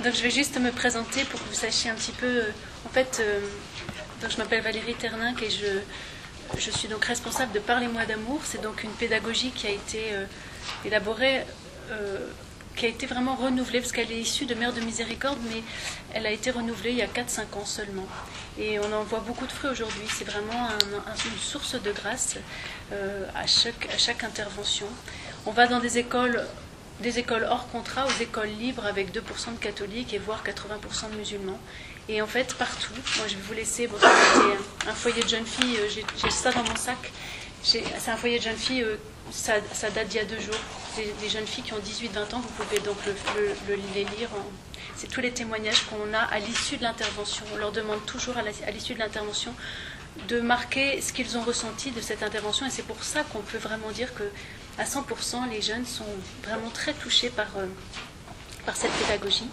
Donc je vais juste me présenter pour que vous sachiez un petit peu. En fait, donc je m'appelle Valérie Terninck et je suis donc responsable de Parlez-moi d'amour. C'est donc une pédagogie qui a été élaborée, qui a été vraiment renouvelée, parce qu'elle est issue de Mère de Miséricorde, mais elle a été renouvelée il y a 4-5 ans seulement. Et on en voit beaucoup de fruits aujourd'hui. C'est vraiment une source de grâce à chaque intervention. On va dans des écoles hors contrat aux écoles libres avec 2% de catholiques et voire 80% de musulmans. Et en fait, partout, moi je vais vous laisser, bon, c'est un foyer de jeunes filles, j'ai ça dans mon sac, c'est un foyer de jeunes filles, ça date d'il y a 2 jours, des jeunes filles qui ont 18-20 ans, vous pouvez donc les lire, c'est tous les témoignages qu'on a à l'issue de l'intervention. On leur demande toujours à l'issue de l'intervention de marquer ce qu'ils ont ressenti de cette intervention, et c'est pour ça qu'on peut vraiment dire que à 100%, les jeunes sont vraiment très touchés par cette pédagogie.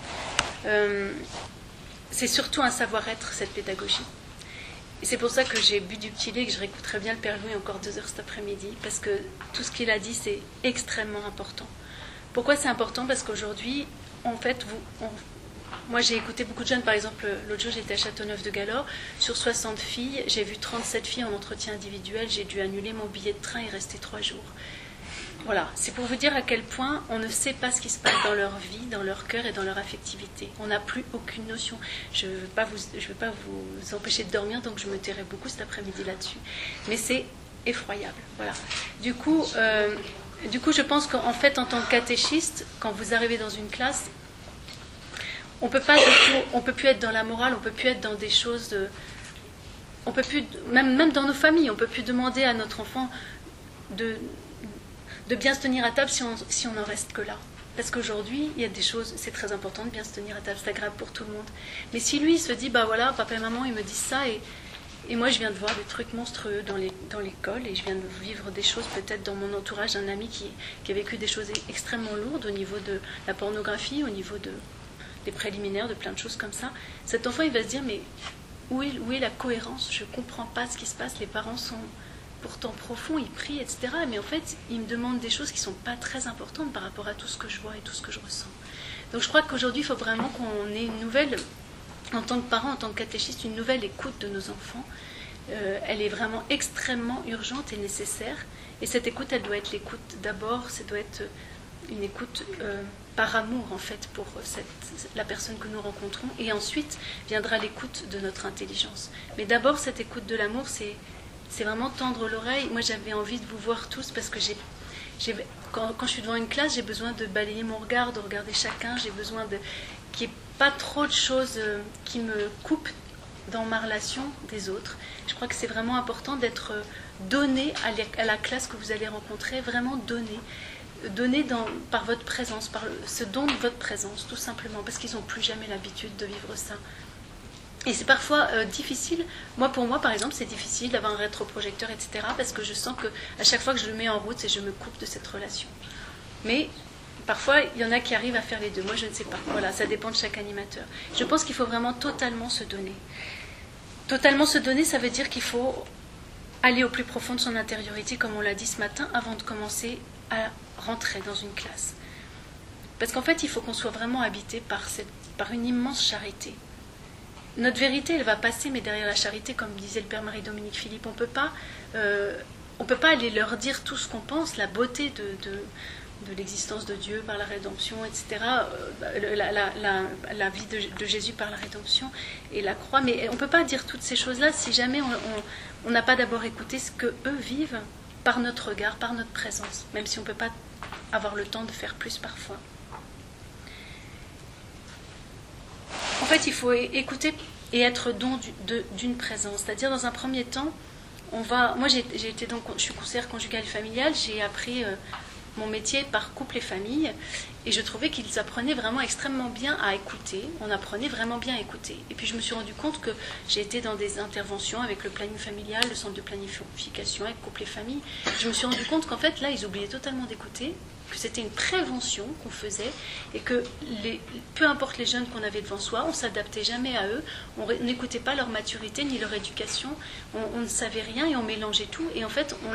C'est surtout un savoir-être, cette pédagogie. Et c'est pour ça que j'ai bu du petit lait et que je réécouterai bien le Père Louis encore 2 heures cet après-midi, parce que tout ce qu'il a dit, c'est extrêmement important. Pourquoi c'est important? Parce qu'aujourd'hui, en fait, moi j'ai écouté beaucoup de jeunes, par exemple, l'autre jour j'étais à Châteauneuf-de-Galore, sur 60 filles, j'ai vu 37 filles en entretien individuel, j'ai dû annuler mon billet de train et rester 3 jours. Voilà, c'est pour vous dire à quel point on ne sait pas ce qui se passe dans leur vie, dans leur cœur et dans leur affectivité. On n'a plus aucune notion. Je ne veux pas vous empêcher de dormir, donc je me tairai beaucoup cet après-midi là-dessus. Mais c'est effroyable. Voilà. Du coup, je pense qu'en fait, en tant que catéchiste, quand vous arrivez dans une classe, on peut plus être dans la morale, on peut plus être dans des choses. On peut plus, même dans nos familles, on peut plus demander à notre enfant de bien se tenir à table si on n'en reste que là. Parce qu'aujourd'hui, il y a des choses, c'est très important de bien se tenir à table, c'est agréable pour tout le monde. Mais si lui se dit, bah voilà, papa et maman, ils me disent ça, et moi je viens de voir des trucs monstrueux dans l'école, et je viens de vivre des choses peut-être dans mon entourage, un ami qui a vécu des choses extrêmement lourdes au niveau de la pornographie, au niveau des préliminaires, de plein de choses comme ça. Cet enfant, il va se dire, mais où est la cohérence? Je ne comprends pas ce qui se passe, les parents sont pourtant profond, il prie, etc. Mais en fait, il me demande des choses qui ne sont pas très importantes par rapport à tout ce que je vois et tout ce que je ressens. Donc je crois qu'aujourd'hui, il faut vraiment qu'on ait une nouvelle, en tant que parent, en tant que catéchiste, une nouvelle écoute de nos enfants. Elle est vraiment extrêmement urgente et nécessaire. Et cette écoute, elle doit être l'écoute d'abord, ça doit être une écoute par amour, en fait, pour la personne que nous rencontrons. Et ensuite, viendra l'écoute de notre intelligence. Mais d'abord, cette écoute de l'amour, c'est vraiment tendre l'oreille. Moi, j'avais envie de vous voir tous parce que quand je suis devant une classe, j'ai besoin de balayer mon regard, de regarder chacun. J'ai besoin qu'il n'y ait pas trop de choses qui me coupent dans ma relation des autres. Je crois que c'est vraiment important d'être donné à la classe que vous allez rencontrer, vraiment donné par votre présence, par ce don de votre présence, tout simplement, parce qu'ils n'ont plus jamais l'habitude de vivre ça. Et c'est parfois difficile. Pour moi, par exemple, c'est difficile d'avoir un rétroprojecteur, etc. Parce que je sens qu'à chaque fois que je le mets en route, je me coupe de cette relation. Mais parfois, il y en a qui arrivent à faire les deux. Moi, je ne sais pas. Voilà, ça dépend de chaque animateur. Je pense qu'il faut vraiment totalement se donner. Totalement se donner, ça veut dire qu'il faut aller au plus profond de son intériorité, comme on l'a dit ce matin, avant de commencer à rentrer dans une classe. Parce qu'en fait, il faut qu'on soit vraiment habité par une immense charité. Notre vérité, elle va passer, mais derrière la charité, comme disait le Père Marie-Dominique Philippe, on peut pas aller leur dire tout ce qu'on pense, la beauté de l'existence de Dieu par la rédemption, etc., la vie de Jésus par la rédemption et la croix, mais on ne peut pas dire toutes ces choses-là si jamais on n'a pas d'abord écouté ce qu'eux vivent par notre regard, par notre présence, même si on ne peut pas avoir le temps de faire plus parfois. En fait, il faut écouter et être don d'une présence. C'est-à-dire, dans un premier temps, moi, je suis conseillère conjugale et familiale, j'ai appris mon métier par couple et famille, et je trouvais qu'ils apprenaient vraiment extrêmement bien à écouter. On apprenait vraiment bien à écouter. Et puis, je me suis rendu compte que j'ai été dans des interventions avec le planning familial, le centre de planification avec couple et famille. Je me suis rendu compte qu'en fait, là, ils oubliaient totalement d'écouter, que c'était une prévention qu'on faisait et que peu importe les jeunes qu'on avait devant soi, on ne s'adaptait jamais à eux, on n'écoutait pas leur maturité ni leur éducation, on ne savait rien et on mélangeait tout et en fait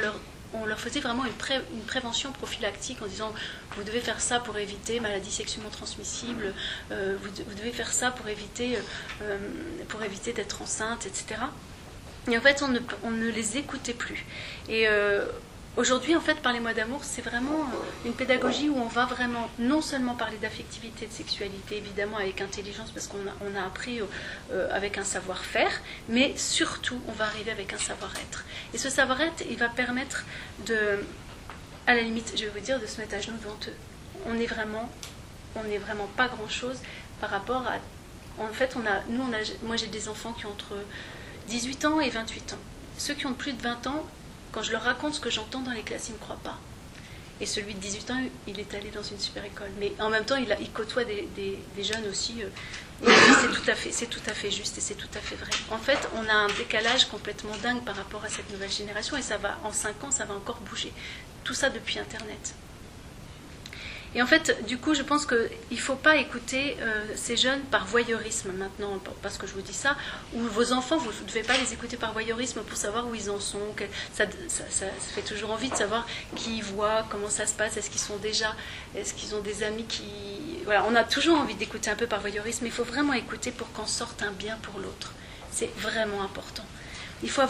on leur faisait vraiment une prévention prophylactique en disant vous devez faire ça pour éviter maladies sexuellement transmissibles, vous devez faire ça pour éviter d'être enceinte, etc. Et en fait, on ne les écoutait plus. Et aujourd'hui, en fait, par les mois d'amour, c'est vraiment une pédagogie où on va vraiment non seulement parler d'affectivité, de sexualité, évidemment avec intelligence, parce qu'on a appris avec un savoir-faire, mais surtout, on va arriver avec un savoir-être. Et ce savoir-être, il va permettre à la limite, je vais vous dire, de se mettre à genoux devant eux. On n'est vraiment pas grand-chose par rapport à... En fait, moi j'ai des enfants qui ont entre 18 ans et 28 ans. Ceux qui ont plus de 20 ans, quand je leur raconte ce que j'entends dans les classes, ils ne me croient pas. Et celui de 18 ans, il est allé dans une super école. Mais en même temps, il côtoie des jeunes aussi. Et c'est tout à fait juste et c'est tout à fait vrai. En fait, on a un décalage complètement dingue par rapport à cette nouvelle génération. Et en 5 ans, ça va encore bouger. Tout ça depuis Internet. Et en fait, du coup, je pense qu'il ne faut pas écouter ces jeunes par voyeurisme maintenant, parce que je vous dis ça, ou vos enfants, vous ne devez pas les écouter par voyeurisme pour savoir où ils en sont. Ça fait toujours envie de savoir qui ils voient, comment ça se passe, est-ce qu'ils ont des amis qui... Voilà, on a toujours envie d'écouter un peu par voyeurisme, mais il faut vraiment écouter pour qu'en sorte un bien pour l'autre. C'est vraiment important. Il faut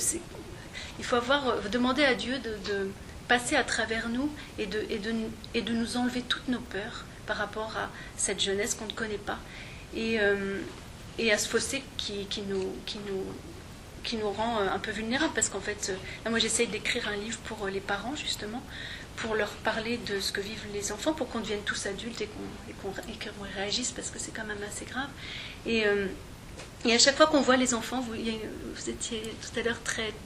demander à Dieu de passer à travers nous et de nous enlever toutes nos peurs par rapport à cette jeunesse qu'on ne connaît pas et à ce fossé qui nous rend un peu vulnérables, parce qu'en fait, moi j'essaye d'écrire un livre pour les parents justement, pour leur parler de ce que vivent les enfants, pour qu'on devienne tous adultes et qu'on réagisse, parce que c'est quand même assez grave. Et à chaque fois qu'on voit les enfants, vous étiez tout à l'heure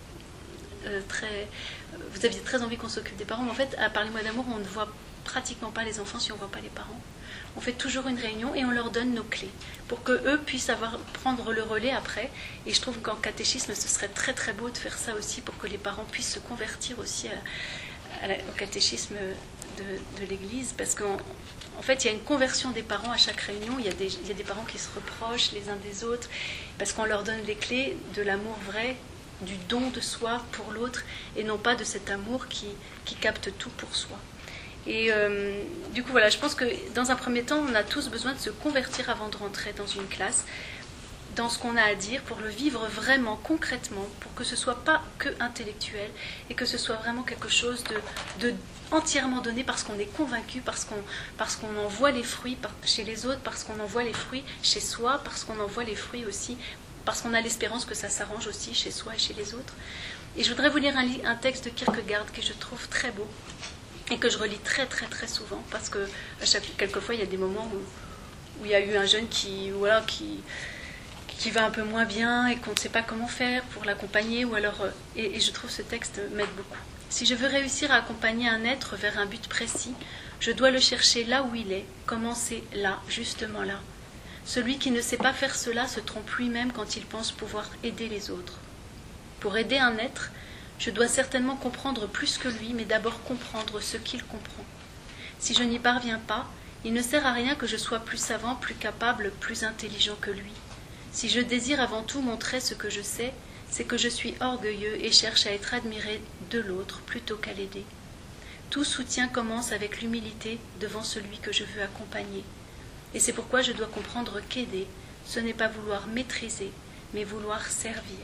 vous aviez très envie qu'on s'occupe des parents, mais en fait, à part les mois d'amour, on ne voit pratiquement pas les enfants si on ne voit pas les parents. On fait toujours une réunion et on leur donne nos clés pour qu'eux puissent prendre le relais après. Et je trouve qu'en catéchisme, ce serait très très beau de faire ça aussi, pour que les parents puissent se convertir aussi au catéchisme de l'Église, parce qu'en fait, il y a une conversion des parents à chaque réunion. Il y a des parents qui se reprochent les uns des autres, parce qu'on leur donne les clés de l'amour vrai, du don de soi pour l'autre, et non pas de cet amour qui capte tout pour soi. Et du coup, voilà, je pense que dans un premier temps, on a tous besoin de se convertir avant de rentrer dans une classe, dans ce qu'on a à dire, pour le vivre vraiment, concrètement, pour que ce ne soit pas que intellectuel, et que ce soit vraiment quelque chose de entièrement donné, parce qu'on est convaincu, parce qu'on en voit les fruits chez les autres, parce qu'on en voit les fruits chez soi, parce qu'on en voit les fruits aussi, parce qu'on a l'espérance que ça s'arrange aussi chez soi et chez les autres. Et je voudrais vous lire un texte de Kierkegaard que je trouve très beau et que je relis très très très souvent, parce que quelquefois il y a des moments où il y a eu un jeune qui va un peu moins bien et qu'on ne sait pas comment faire pour l'accompagner, ou alors et je trouve ce texte m'aide beaucoup. Si je veux réussir à accompagner un être vers un but précis, je dois le chercher là où il est, commencer là, justement là. Celui qui ne sait pas faire cela se trompe lui-même quand il pense pouvoir aider les autres. Pour aider un être, je dois certainement comprendre plus que lui, mais d'abord comprendre ce qu'il comprend. Si je n'y parviens pas, il ne sert à rien que je sois plus savant, plus capable, plus intelligent que lui. Si je désire avant tout montrer ce que je sais, c'est que je suis orgueilleux et cherche à être admiré de l'autre plutôt qu'à l'aider. Tout soutien commence avec l'humilité devant celui que je veux accompagner. Et c'est pourquoi je dois comprendre qu'aider, ce n'est pas vouloir maîtriser, mais vouloir servir.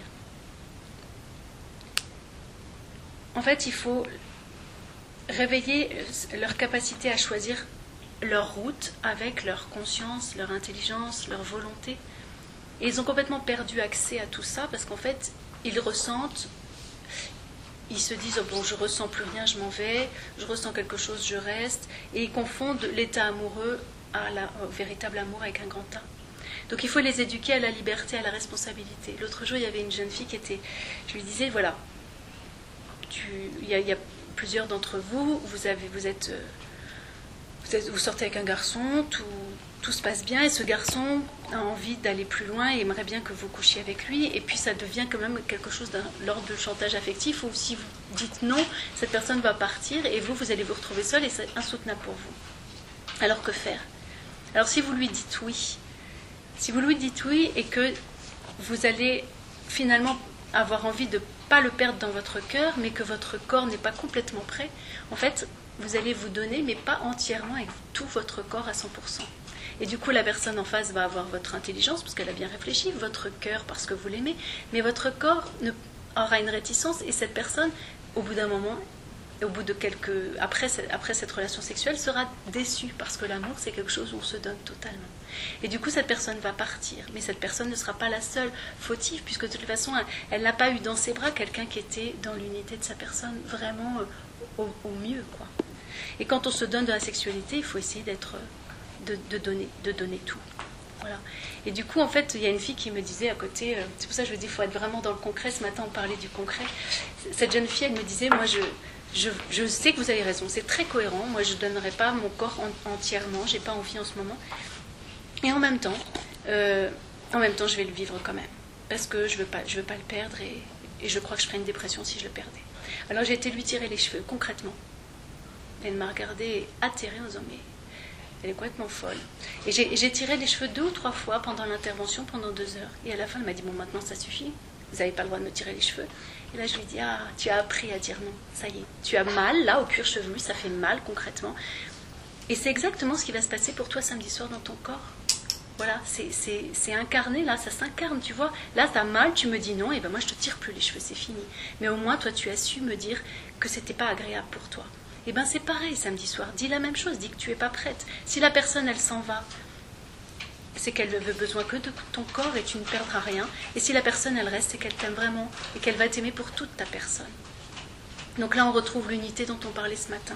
En fait, il faut réveiller leur capacité à choisir leur route avec leur conscience, leur intelligence, leur volonté. Et ils ont complètement perdu accès à tout ça, parce qu'en fait, ils ressentent, ils se disent oh bon, je ressens plus rien, je m'en vais, je ressens quelque chose, je reste, et ils confondent l'état amoureux au véritable amour avec un grand A. Donc il faut les éduquer à la liberté, à la responsabilité. L'autre jour, il y avait une jeune fille je lui disais voilà, il y a plusieurs d'entre vous, vous sortez avec un garçon, tout se passe bien, et ce garçon a envie d'aller plus loin et aimerait bien que vous couchiez avec lui, et puis ça devient quand même quelque chose l'ordre de chantage affectif, où si vous dites non, cette personne va partir et vous allez vous retrouver seul, et c'est insoutenable pour vous. Alors que faire? Alors si vous lui dites oui et que vous allez finalement avoir envie de ne pas le perdre dans votre cœur, mais que votre corps n'est pas complètement prêt, en fait, vous allez vous donner, mais pas entièrement, avec tout votre corps à 100%. Et du coup, la personne en face va avoir votre intelligence, parce qu'elle a bien réfléchi, votre cœur, parce que vous l'aimez, mais votre corps aura une réticence, et cette personne, au bout d'un moment, après cette relation sexuelle, sera déçue, parce que l'amour, c'est quelque chose où on se donne totalement. Et du coup, cette personne va partir, mais cette personne ne sera pas la seule fautive, puisque de toute façon, elle n'a pas eu dans ses bras quelqu'un qui était dans l'unité de sa personne, vraiment au mieux, quoi. Et quand on se donne de la sexualité, il faut essayer de donner tout. Voilà. Et du coup, en fait, il y a une fille qui me disait à côté, c'est pour ça que je vous dis, il faut être vraiment dans le concret. Ce matin, on parlait du concret. Cette jeune fille, elle me disait, moi, je sais que vous avez raison, c'est très cohérent. Moi, je ne donnerai pas mon corps entièrement, j'ai pas envie en ce moment. Et en même temps, je vais le vivre quand même, parce que je veux pas le perdre, et je crois que je ferais une dépression si je le perdais. Alors, j'ai été lui tirer les cheveux, concrètement. Elle m'a regardée atterrée en disant, mais elle est complètement folle. Et j'ai tiré les cheveux 2 ou 3 fois pendant l'intervention, pendant 2 heures. Et à la fin, elle m'a dit, bon, maintenant ça suffit, vous n'avez pas le droit de me tirer les cheveux. Et là, je lui dis, ah, tu as appris à dire non, ça y est. Tu as mal, là, au cuir chevelu, ça fait mal concrètement. Et c'est exactement ce qui va se passer pour toi samedi soir dans ton corps. Voilà, c'est incarné, là, ça s'incarne, tu vois. Là, t'as mal, tu me dis non, et ben moi, je te tire plus les cheveux, c'est fini. Mais au moins, toi, tu as su me dire que c'était pas agréable pour toi. Et ben c'est pareil samedi soir, dis la même chose, dis que tu n'es pas prête. Si la personne elle s'en va, c'est qu'elle veut besoin que de ton corps et tu ne perdras rien. Et si la personne elle reste, c'est qu'elle t'aime vraiment et qu'elle va t'aimer pour toute ta personne. Donc là on retrouve l'unité dont on parlait ce matin.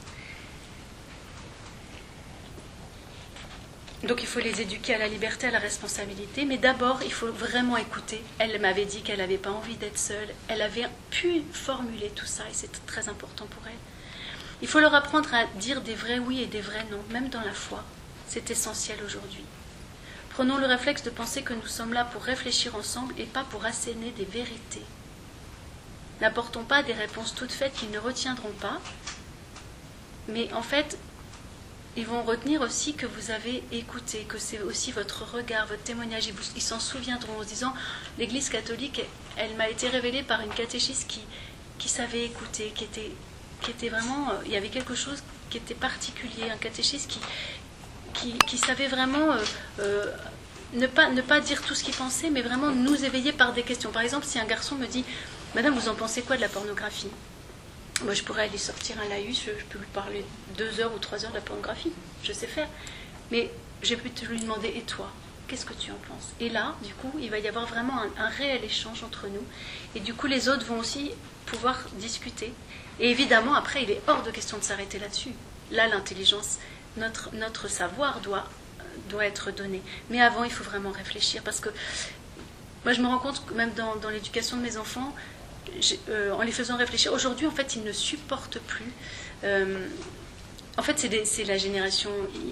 Donc il faut les éduquer à la liberté, à la responsabilité, mais d'abord il faut vraiment écouter. Elle m'avait dit qu'elle n'avait pas envie d'être seule, elle avait pu formuler tout ça et c'est très important pour elle. Il faut leur apprendre à dire des vrais oui et des vrais non, même dans la foi. C'est essentiel aujourd'hui. Prenons le réflexe de penser que nous sommes là pour réfléchir ensemble et pas pour asséner des vérités. N'apportons pas des réponses toutes faites qu'ils ne retiendront pas, mais en fait, ils vont retenir aussi que vous avez écouté, que c'est aussi votre regard, votre témoignage. Ils s'en souviendront en se disant, l'Église catholique, elle m'a été révélée par une catéchiste qui savait écouter, qui était vraiment, il y avait quelque chose qui était particulier, un catéchiste qui savait vraiment ne pas dire tout ce qu'il pensait, mais vraiment nous éveiller par des questions. Par exemple, si un garçon me dit, Madame, vous en pensez quoi de la pornographie ? Moi, je pourrais aller sortir un laïus, je peux lui parler 2 heures ou 3 heures de la pornographie, je sais faire. Mais j'ai pu lui demander, et toi ? Qu'est-ce que tu en penses ? Et là, du coup, il va y avoir vraiment un réel échange entre nous. Et du coup, les autres vont aussi pouvoir discuter. Et évidemment, après, il est hors de question de s'arrêter là-dessus. Là, l'intelligence, notre savoir doit être donné. Mais avant, il faut vraiment réfléchir. Parce que moi, je me rends compte que même dans l'éducation de mes enfants, en les faisant réfléchir, aujourd'hui, en fait, ils ne supportent plus. En fait, c'est la génération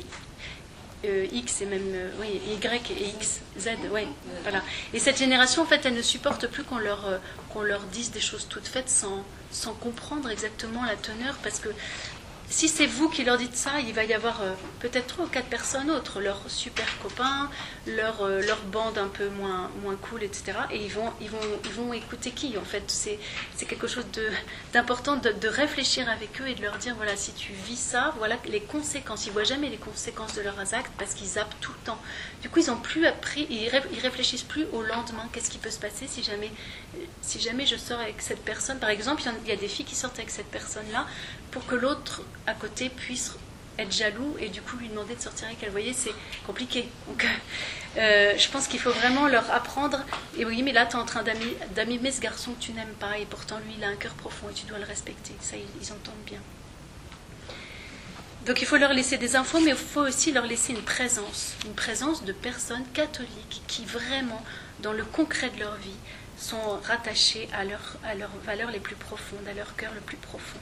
X et même Y et X, Z, ouais, voilà. Et cette génération, en fait, elle ne supporte plus qu'on leur dise des choses toutes faites sans comprendre exactement la teneur, parce que si c'est vous qui leur dites ça, il va y avoir peut-être 3 ou 4 personnes autres, leurs super copains, leur bande un peu moins cool, etc. Et ils vont écouter qui, en fait. C'est quelque chose d'important de réfléchir avec eux et de leur dire, voilà, si tu vis ça, voilà les conséquences. Ils ne voient jamais les conséquences de leurs actes parce qu'ils zappent tout le temps. Du coup, ils n'ont plus appris, ils réfléchissent plus au lendemain. Qu'est-ce qui peut se passer si jamais je sors avec cette personne ? Par exemple, il y a des filles qui sortent avec cette personne-là pour que l'autre à côté puisse être jaloux et du coup lui demander de sortir avec elle. Vous voyez, c'est compliqué. Donc, je pense qu'il faut vraiment leur apprendre. Et oui, mais là, tu es en train d'aimer ce garçon que tu n'aimes pas et pourtant lui, il a un cœur profond et tu dois le respecter. Ça, ils entendent bien. Donc, il faut leur laisser des infos, mais il faut aussi leur laisser une présence de personnes catholiques qui vraiment, dans le concret de leur vie, sont rattachées à leurs valeurs les plus profondes, à leur cœur le plus profond.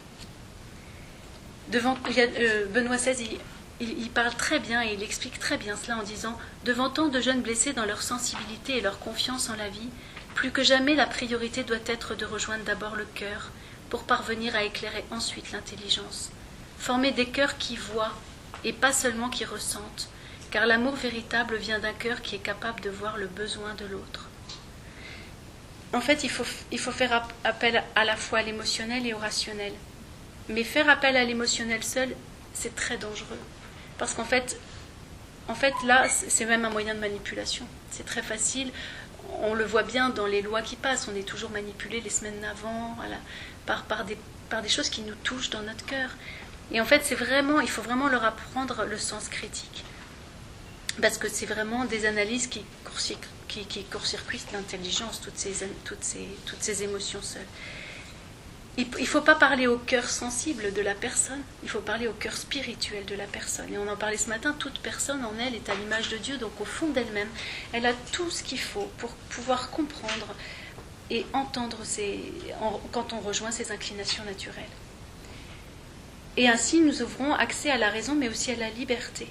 Benoît XVI, il parle très bien et il explique très bien cela en disant « Devant tant de jeunes blessés dans leur sensibilité et leur confiance en la vie, plus que jamais la priorité doit être de rejoindre d'abord le cœur pour parvenir à éclairer ensuite l'intelligence. Former des cœurs qui voient et pas seulement qui ressentent, car l'amour véritable vient d'un cœur qui est capable de voir le besoin de l'autre. » en fait, il faut faire appel à la fois à l'émotionnel et au rationnel. Mais faire appel à l'émotionnel seul, c'est très dangereux. Parce qu'en fait, là, c'est même un moyen de manipulation. C'est très facile. On le voit bien dans les lois qui passent. On est toujours manipulé les semaines d'avant, voilà, par des choses qui nous touchent dans notre cœur. Et en fait, il faut vraiment leur apprendre le sens critique. Parce que c'est vraiment des analyses qui court-circuitent l'intelligence, toutes ces émotions seules. Il ne faut pas parler au cœur sensible de la personne, il faut parler au cœur spirituel de la personne. Et on en parlait ce matin, toute personne en elle est à l'image de Dieu, donc au fond d'elle-même, elle a tout ce qu'il faut pour pouvoir comprendre et entendre quand on rejoint ses inclinations naturelles. Et ainsi, nous ouvrons accès à la raison, mais aussi à la liberté.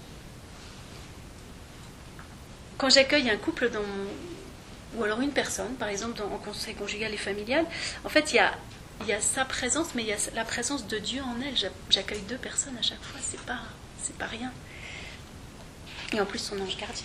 Quand j'accueille un couple ou alors une personne, par exemple en conseil conjugal et familial, en fait, il y a sa présence, mais il y a la présence de Dieu en elle. J'accueille 2 personnes à chaque fois, c'est pas rien. Et en plus, son ange gardien.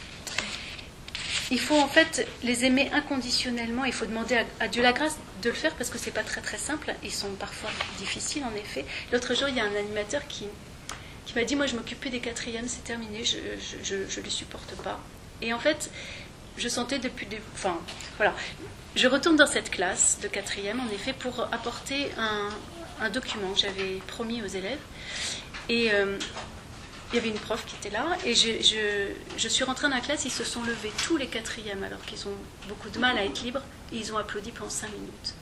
Il faut en fait les aimer inconditionnellement. Il faut demander à Dieu la grâce de le faire parce que c'est pas très très simple. Ils sont parfois difficiles en effet. L'autre jour, il y a un animateur qui m'a dit, moi je m'occupe plus des 4e, c'est terminé, je les supporte pas. Et en fait, je sentais enfin, voilà. Je retourne dans cette classe de 4e, en effet, pour apporter un document que j'avais promis aux élèves. Et il y avait une prof qui était là, et je suis rentrée dans la classe, ils se sont levés, tous les 4e, alors qu'ils ont beaucoup de mal à être libres, et ils ont applaudi pendant 5 minutes.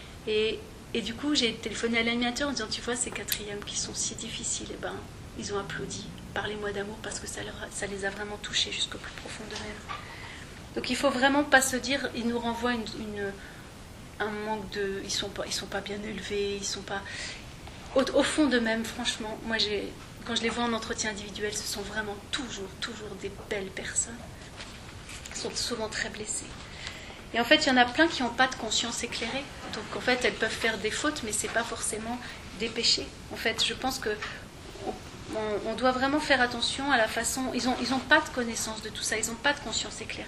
Et du coup, j'ai téléphoné à l'animateur en disant, tu vois, ces 4e qui sont si difficiles, eh ben, ils ont applaudi. Parlez-moi d'amour parce que ça les a vraiment touchés jusqu'au plus profond d'eux-mêmes. Donc il ne faut vraiment pas se dire, ils nous renvoient un manque de... Ils sont pas bien élevés, ils sont pas... Au fond d'eux-mêmes, franchement, moi quand je les vois en entretien individuel, ce sont vraiment toujours des belles personnes. Ils sont souvent très blessés. Et en fait, il y en a plein qui n'ont pas de conscience éclairée. Donc en fait, elles peuvent faire des fautes, mais ce n'est pas forcément des péchés. En fait, je pense que on doit vraiment faire attention à la façon... Ils ont pas de connaissance de tout ça, ils n'ont pas de conscience éclairée.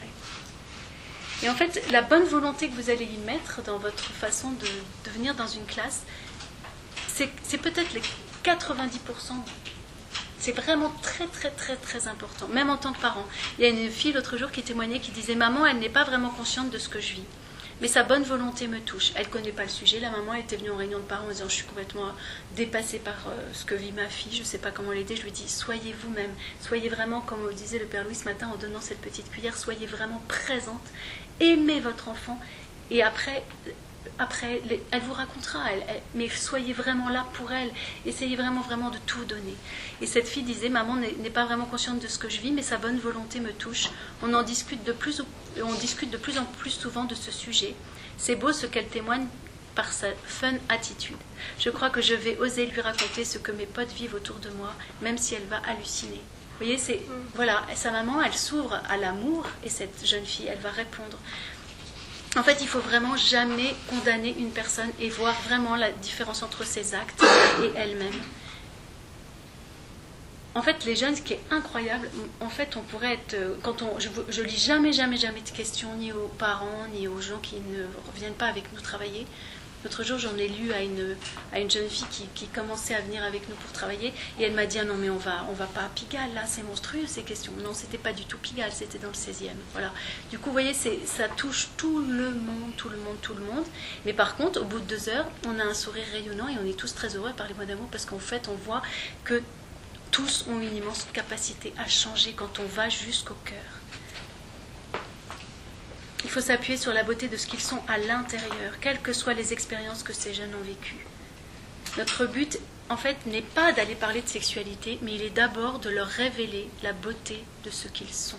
Et en fait, la bonne volonté que vous allez y mettre dans votre façon de venir dans une classe, c'est peut-être les 90%. C'est vraiment très, très, très, très important, même en tant que parent. Il y a une fille l'autre jour qui témoignait, qui disait « Maman, elle n'est pas vraiment consciente de ce que je vis. Mais sa bonne volonté me touche. Elle ne connaît pas le sujet. La maman était venue en réunion de parents en disant « Je suis complètement dépassée par ce que vit ma fille. Je ne sais pas comment l'aider. » Je lui dis « Soyez vous-même. Soyez vraiment, comme disait le Père Louis ce matin en donnant cette petite cuillère, soyez vraiment présente. Aimez votre enfant. Et après elle vous racontera. Mais soyez vraiment là pour elle. Essayez vraiment, vraiment de tout donner. » Et cette fille disait « Maman n'est pas vraiment consciente de ce que je vis, mais sa bonne volonté me touche. On discute de plus en plus souvent de ce sujet. C'est beau ce qu'elle témoigne par sa fun attitude. Je crois que je vais oser lui raconter ce que mes potes vivent autour de moi, même si elle va halluciner. » Vous voyez, voilà, sa maman, elle s'ouvre à l'amour, et cette jeune fille, elle va répondre. En fait, il ne faut vraiment jamais condamner une personne et voir vraiment la différence entre ses actes et elle-même. En fait, les jeunes, ce qui est incroyable, en fait, on pourrait être... je lis jamais de questions ni aux parents, ni aux gens qui ne reviennent pas avec nous travailler. L'autre jour, j'en ai lu à une jeune fille qui commençait à venir avec nous pour travailler, et elle m'a dit « Ah non, mais on va pas à Pigalle, là, c'est monstrueux ces questions. » Non, c'était pas du tout Pigalle, c'était dans le 16e. Voilà. Du coup, vous voyez, ça touche tout le monde. Mais par contre, au bout de 2 heures, on a un sourire rayonnant et on est tous très heureux à parler d'amour parce qu'en fait, on voit que tous ont une immense capacité à changer quand on va jusqu'au cœur. Il faut s'appuyer sur la beauté de ce qu'ils sont à l'intérieur, quelles que soient les expériences que ces jeunes ont vécues. Notre but, en fait, n'est pas d'aller parler de sexualité, mais il est d'abord de leur révéler la beauté de ce qu'ils sont.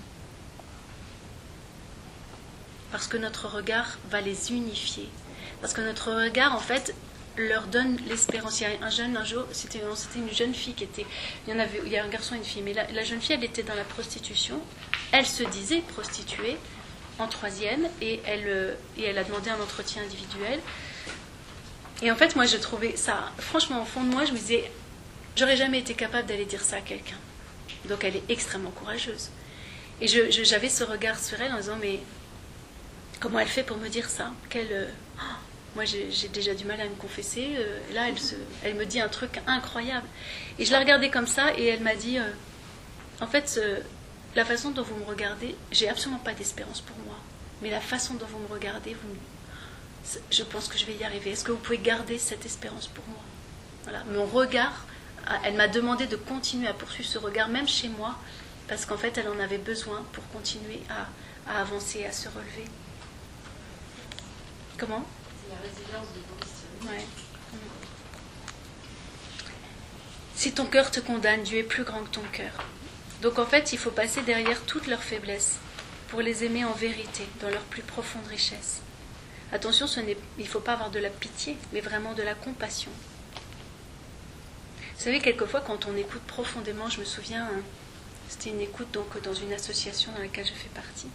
Parce que notre regard va les unifier. Parce que notre regard, en fait, leur donne l'espérance. Il y a un jour, c'était une jeune fille qui était... Il y a un garçon et une fille, mais la jeune fille, elle était dans la prostitution. Elle se disait prostituée en 3e et elle a demandé un entretien individuel. Et en fait, moi, je trouvais ça... Franchement, au fond de moi, je me disais, j'aurais jamais été capable d'aller dire ça à quelqu'un. Donc, elle est extrêmement courageuse. Et j'avais ce regard sur elle en disant, mais comment elle fait pour me dire ça? Moi, j'ai déjà du mal à me confesser. Là, elle me dit un truc incroyable. Et je la regardais comme ça et elle m'a dit, en fait, la façon dont vous me regardez, j'ai absolument pas d'espérance pour moi. Mais la façon dont vous me regardez, je pense que je vais y arriver. Est-ce que vous pouvez garder cette espérance pour moi? Voilà. Mon regard, elle m'a demandé de continuer à poursuivre ce regard, même chez moi, parce qu'en fait, elle en avait besoin pour continuer à avancer, à se relever. Comment? C'est la résilience de positionner. Ouais. Si ton cœur te condamne, Dieu est plus grand que ton cœur. Donc en fait, il faut passer derrière toutes leurs faiblesses pour les aimer en vérité, dans leur plus profonde richesse. Attention, il ne faut pas avoir de la pitié, mais vraiment de la compassion. Vous savez, quelquefois, quand on écoute profondément, je me souviens, c'était une écoute donc dans une association dans laquelle je fais partie.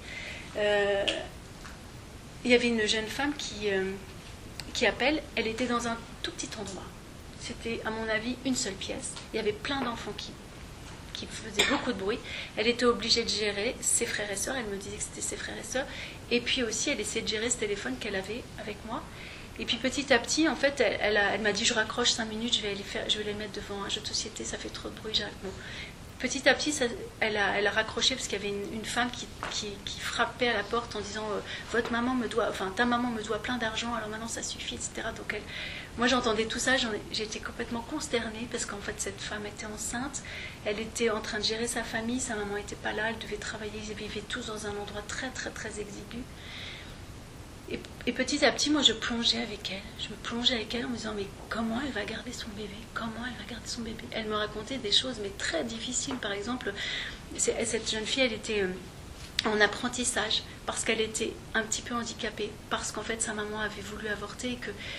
Il y avait une jeune femme qui appelle, elle était dans un tout petit endroit. C'était, à mon avis, une seule pièce. Il y avait plein d'enfants qui faisaient beaucoup de bruit. Elle était obligée de gérer ses frères et sœurs. Elle me disait que c'était ses frères et sœurs. Et puis aussi, elle essayait de gérer ce téléphone qu'elle avait avec moi. Et puis petit à petit, en fait, elle m'a dit, je raccroche 5 minutes, je vais les mettre devant un jeu de société, ça fait trop de bruit, j'arrive. Bon. Petit à petit, elle a raccroché parce qu'il y avait une femme qui frappait à la porte en disant ta maman me doit plein d'argent, alors maintenant ça suffit, etc. Donc moi j'entendais tout ça, j'étais complètement consternée parce qu'en fait cette femme était enceinte, elle était en train de gérer sa famille, sa maman n'était pas là, elle devait travailler, ils vivaient tous dans un endroit très très très exigu. Et petit à petit, moi, je plongeais avec elle. Je me plongeais avec elle en me disant, mais comment elle va garder son bébé? Comment elle va garder son bébé? Elle me racontait des choses, mais très difficiles. Par exemple, cette jeune fille, elle était en apprentissage parce qu'elle était un petit peu handicapée, parce qu'en fait, sa maman avait voulu avorter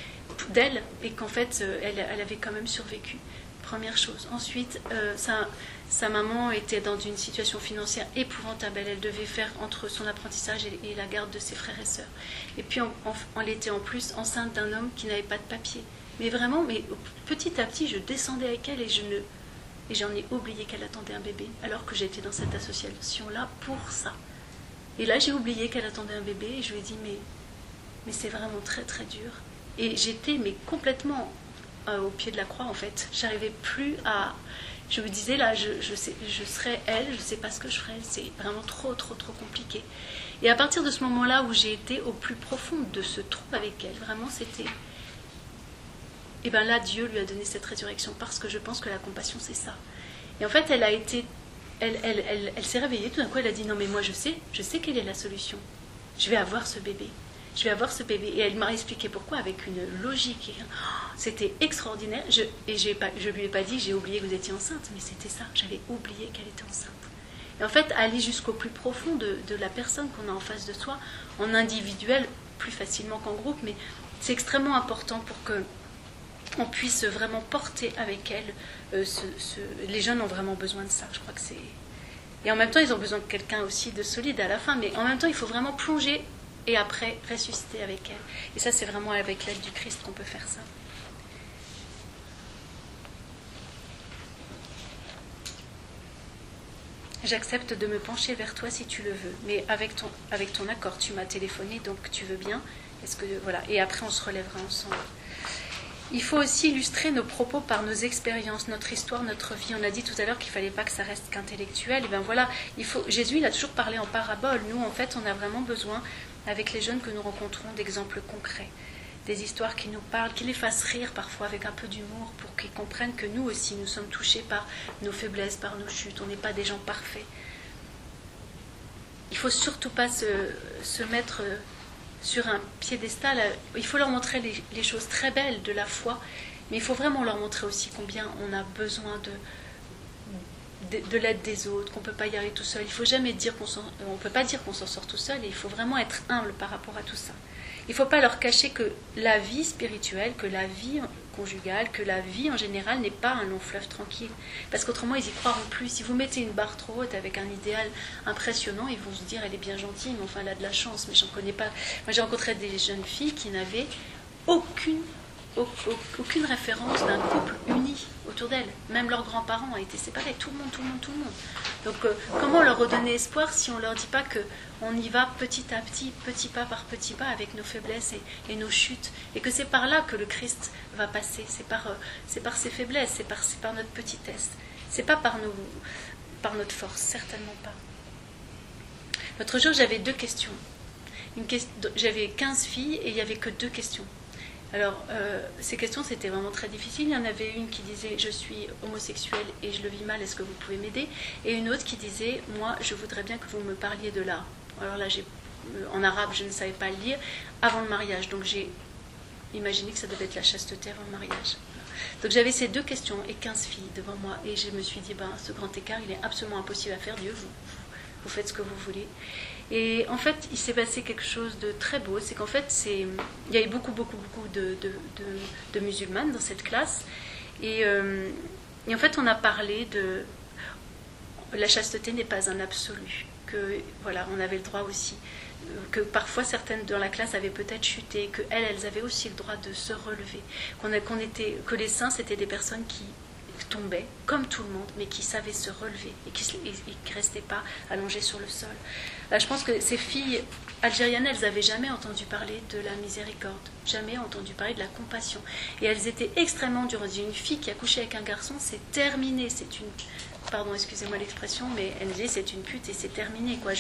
et qu'en fait, elle avait quand même survécu. Première chose. Ensuite, sa maman était dans une situation financière épouvantable. Elle devait faire entre son apprentissage et la garde de ses frères et sœurs. Et puis, elle était en plus enceinte d'un homme qui n'avait pas de papier. Mais vraiment, petit à petit, je descendais avec elle et j'en ai oublié qu'elle attendait un bébé, alors que j'étais dans cette association-là pour ça. Et là, j'ai oublié qu'elle attendait un bébé et je lui ai dit, mais c'est vraiment très très dur. Et j'étais complètement au pied de la croix en fait. J'arrivais plus à... Je me disais là, je serais elle, je ne sais pas ce que je ferais. C'est vraiment trop trop trop compliqué. Et à partir de ce moment-là où j'ai été au plus profond de ce trou avec elle, vraiment c'était... Et bien là, Dieu lui a donné cette résurrection parce que je pense que la compassion c'est ça. Et en fait, elle a été... Elle s'est réveillée, tout d'un coup elle a dit non mais moi je sais quelle est la solution. Je vais avoir ce bébé. Je vais avoir ce bébé. Et elle m'a expliqué pourquoi avec une logique. C'était extraordinaire. Je ne lui ai pas dit j'ai oublié que vous étiez enceinte, mais c'était ça. J'avais oublié qu'elle était enceinte. Et en fait, aller jusqu'au plus profond de la personne qu'on a en face de soi, en individuel, plus facilement qu'en groupe, mais c'est extrêmement important pour qu'on puisse vraiment porter avec elle. Les jeunes ont vraiment besoin de ça. Je crois que c'est... Et en même temps, ils ont besoin de quelqu'un aussi de solide à la fin, mais en même temps, il faut vraiment plonger et après ressusciter avec elle. Et ça, c'est vraiment avec l'aide du Christ qu'on peut faire ça. J'accepte de me pencher vers toi si tu le veux, mais avec ton accord, tu m'as téléphoné, donc tu veux bien. Voilà. Et après, on se relèvera ensemble. Il faut aussi illustrer nos propos par nos expériences, notre histoire, notre vie. On a dit tout à l'heure qu'il ne fallait pas que ça reste qu'intellectuel. Et bien voilà, Jésus, il a toujours parlé en parabole. Nous, en fait, on a vraiment besoin, avec les jeunes que nous rencontrons, d'exemples concrets. Des histoires qui nous parlent, qui les fassent rire parfois avec un peu d'humour, pour qu'ils comprennent que nous aussi, nous sommes touchés par nos faiblesses, par nos chutes. On n'est pas des gens parfaits. Il ne faut surtout pas se mettre... sur un piédestal, il faut leur montrer les choses très belles de la foi, mais il faut vraiment leur montrer aussi combien on a besoin de l'aide des autres, qu'on ne peut pas y arriver tout seul. Il ne faut jamais dire on peut pas dire qu'on s'en sort tout seul, et il faut vraiment être humble par rapport à tout ça. Il ne faut pas leur cacher que la vie spirituelle, que la vie conjugale, que la vie en général n'est pas un long fleuve tranquille. Parce qu'autrement, ils y croiront plus. Si vous mettez une barre trop haute avec un idéal impressionnant, ils vont se dire elle est bien gentille, mais enfin elle a de la chance, mais j'en connais pas. Moi j'ai rencontré des jeunes filles qui n'avaient aucune aucune référence d'un couple uni autour d'elle. Même leurs grands-parents ont été séparés, tout le monde. Donc comment leur redonner espoir si on ne leur dit pas qu'on y va petit à petit, petit pas par petit pas, avec nos faiblesses et nos chutes, et que c'est par là que le Christ va passer, c'est par ses faiblesses, c'est par notre petitesse, c'est pas par notre force, certainement pas. L'autre jour, j'avais 2 questions. J'avais 15 filles et il n'y avait que 2 questions. Alors, ces questions, c'était vraiment très difficile. Il y en avait une qui disait « Je suis homosexuelle et je le vis mal, est-ce que vous pouvez m'aider ?» Et une autre qui disait « Moi, je voudrais bien que vous me parliez de l'art. » Alors là, en arabe, je ne savais pas le lire, avant le mariage. Donc, j'ai imaginé que ça devait être la chasteté avant le mariage. Donc, j'avais ces 2 questions et 15 filles devant moi. Et je me suis dit « Ce grand écart, il est absolument impossible à faire. Dieu, vous faites ce que vous voulez. » Et en fait, il s'est passé quelque chose de très beau. C'est qu'en fait, il y a eu beaucoup de musulmanes dans cette classe. Et en fait, on a parlé de... La chasteté n'est pas un absolu. Que, voilà, on avait le droit aussi. Que parfois, certaines dans la classe avaient peut-être chuté. Qu'elles avaient aussi le droit de se relever. Que les saints, c'était des personnes qui tombaient, comme tout le monde, mais qui savaient se relever et qui ne restaient pas allongées sur le sol. Là, je pense que ces filles algériennes, elles n'avaient jamais entendu parler de la miséricorde, jamais entendu parler de la compassion. Et elles étaient extrêmement dures. Une fille qui a couché avec un garçon, c'est terminé, c'est une... Pardon, excusez-moi l'expression, mais elle dit c'est une pute et c'est terminé, quoi.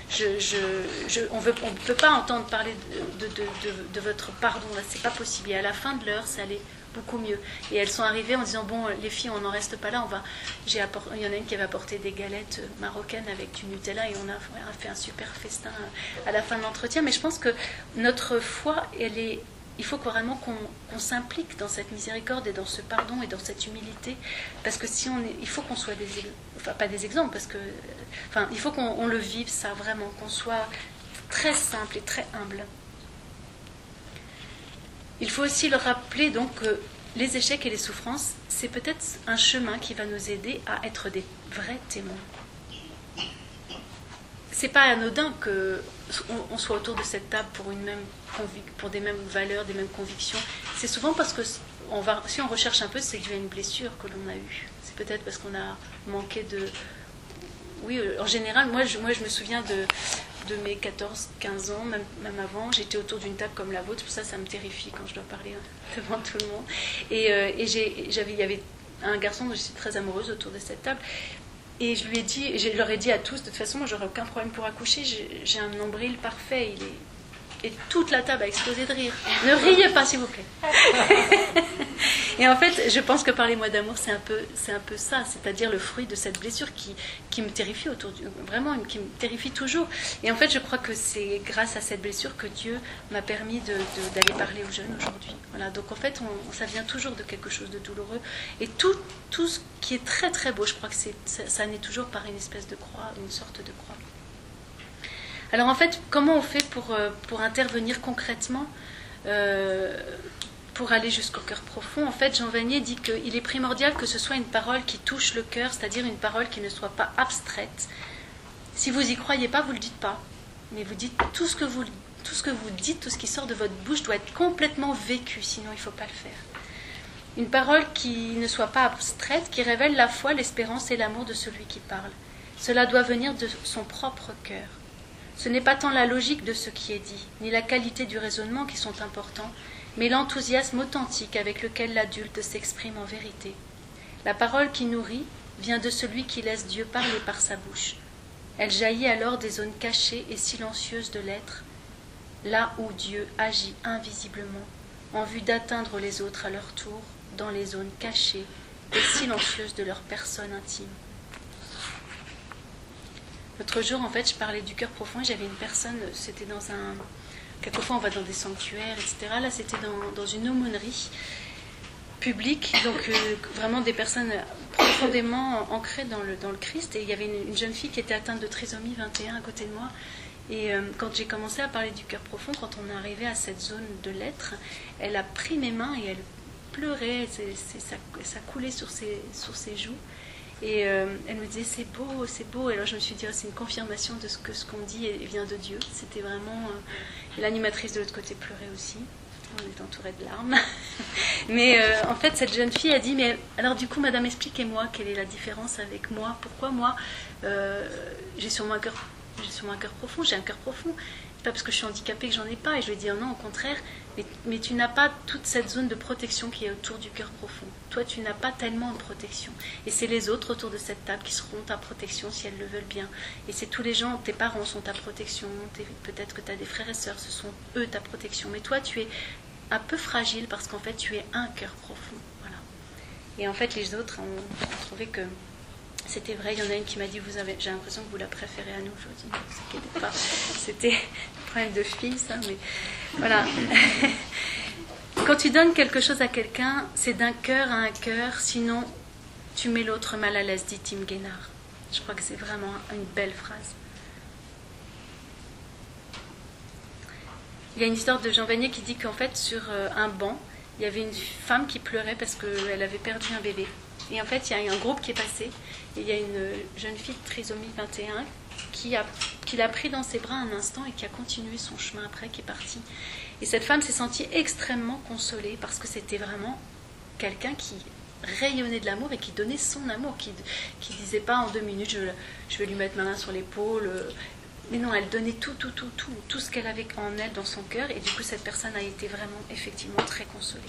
On ne peut pas entendre parler de votre pardon, là, c'est pas possible. Et à la fin de l'heure, ça allait beaucoup mieux. Et elles sont arrivées en disant bon, les filles, on n'en reste pas là, il y en a une qui avait apporté des galettes marocaines avec du Nutella et on a fait un super festin à la fin de l'entretien. Mais je pense que notre foi, il faut vraiment qu'on s'implique dans cette miséricorde et dans ce pardon et dans cette humilité, parce que il faut qu'on soit pas des exemples, parce que il faut qu'on le vive ça vraiment, qu'on soit très simple et très humble. Il faut aussi le rappeler donc que les échecs et les souffrances, c'est peut-être un chemin qui va nous aider à être des vrais témoins. C'est pas anodin qu'on soit autour de cette table pour des mêmes valeurs, des mêmes convictions. C'est souvent parce que si on recherche un peu, c'est dû à une blessure que l'on a eue. C'est peut-être parce qu'on a manqué de... Oui, en général, moi je me souviens de mes 14-15 ans, même avant, j'étais autour d'une table comme la vôtre, pour ça me terrifie quand je dois parler devant tout le monde. Et il y avait un garçon dont je suis très amoureuse autour de cette table, et je leur ai dit à tous, de toute façon, moi j'aurais aucun problème pour accoucher, j'ai un nombril parfait, et toute la table a explosé de rire. Ne riez pas, s'il vous plaît. Et en fait, je pense que par les mois d'amour, c'est un peu ça, c'est-à-dire le fruit de cette blessure qui me terrifie vraiment, qui me terrifie toujours. Et en fait, je crois que c'est grâce à cette blessure que Dieu m'a permis d'aller parler aux jeunes aujourd'hui. Voilà, donc en fait, ça vient toujours de quelque chose de douloureux. Et tout ce qui est très très beau, je crois que ça naît toujours par une espèce de croix, une sorte de croix. Alors en fait, comment on fait pour intervenir concrètement, pour aller jusqu'au cœur profond? En fait, Jean Vanier dit qu'il est primordial que ce soit une parole qui touche le cœur, c'est-à-dire une parole qui ne soit pas abstraite. Si vous n'y croyez pas, vous ne le dites pas. Mais vous dites tout ce que vous dites, tout ce qui sort de votre bouche doit être complètement vécu, sinon il ne faut pas le faire. Une parole qui ne soit pas abstraite, qui révèle la foi, l'espérance et l'amour de celui qui parle. Cela doit venir de son propre cœur. Ce n'est pas tant la logique de ce qui est dit, ni la qualité du raisonnement qui sont importants, mais l'enthousiasme authentique avec lequel l'adulte s'exprime en vérité. La parole qui nourrit vient de celui qui laisse Dieu parler par sa bouche. Elle jaillit alors des zones cachées et silencieuses de l'être, là où Dieu agit invisiblement, en vue d'atteindre les autres à leur tour, dans les zones cachées et silencieuses de leur personne intime. L'autre jour, en fait, je parlais du cœur profond et j'avais une personne, c'était dans un... Quelquefois, on va dans des sanctuaires, etc. Là, c'était dans une aumônerie publique, donc vraiment des personnes profondément ancrées dans le Christ. Et il y avait une jeune fille qui était atteinte de trisomie 21 à côté de moi. Et quand j'ai commencé à parler du cœur profond, quand on est arrivé à cette zone de l'être, elle a pris mes mains et elle pleurait, ça coulait sur ses joues. Et elle me disait c'est beau. Et alors je me suis dit c'est une confirmation de ce qu'on dit et vient de Dieu. C'était vraiment... l'animatrice de l'autre côté pleurait aussi. On est entouré de larmes. Mais en fait, cette jeune fille a dit, mais alors du coup, madame, expliquez-moi quelle est la différence avec moi. Pourquoi moi, j'ai sûrement un cœur profond, j'ai un cœur profond. Pas parce que je suis handicapée que j'en ai pas. Et je lui ai dit, non, au contraire, mais tu n'as pas toute cette zone de protection qui est autour du cœur profond. Toi, tu n'as pas tellement de protection. Et c'est les autres autour de cette table qui seront ta protection si elles le veulent bien. Et c'est tous les gens, tes parents sont ta protection, peut-être que tu as des frères et sœurs, ce sont eux ta protection. Mais toi, tu es un peu fragile parce qu'en fait, tu es un cœur profond. Voilà. Et en fait, les autres ont trouvé que c'était vrai. Il y en a une qui m'a dit, j'ai l'impression que vous la préférez à nous. Je vous dis, ne vous inquiétez pas. C'était un problème de fille, ça, mais voilà. Quand tu donnes quelque chose à quelqu'un, c'est d'un cœur à un cœur, sinon tu mets l'autre mal à l'aise, dit Tim Guénard. Je crois que c'est vraiment une belle phrase. Il y a une histoire de Jean Vanier qui dit qu'en fait, sur un banc, il y avait une femme qui pleurait parce qu'elle avait perdu un bébé. Et en fait, il y a un groupe qui est passé, et il y a une jeune fille de trisomie 21 qui l'a pris dans ses bras un instant et qui a continué son chemin après, qui est partie. Et cette femme s'est sentie extrêmement consolée parce que c'était vraiment quelqu'un qui rayonnait de l'amour et qui donnait son amour, qui disait pas en 2 minutes je vais lui mettre ma main sur l'épaule. Mais non, elle donnait tout ce qu'elle avait en elle, dans son cœur, et du coup cette personne a été vraiment, effectivement, très consolée.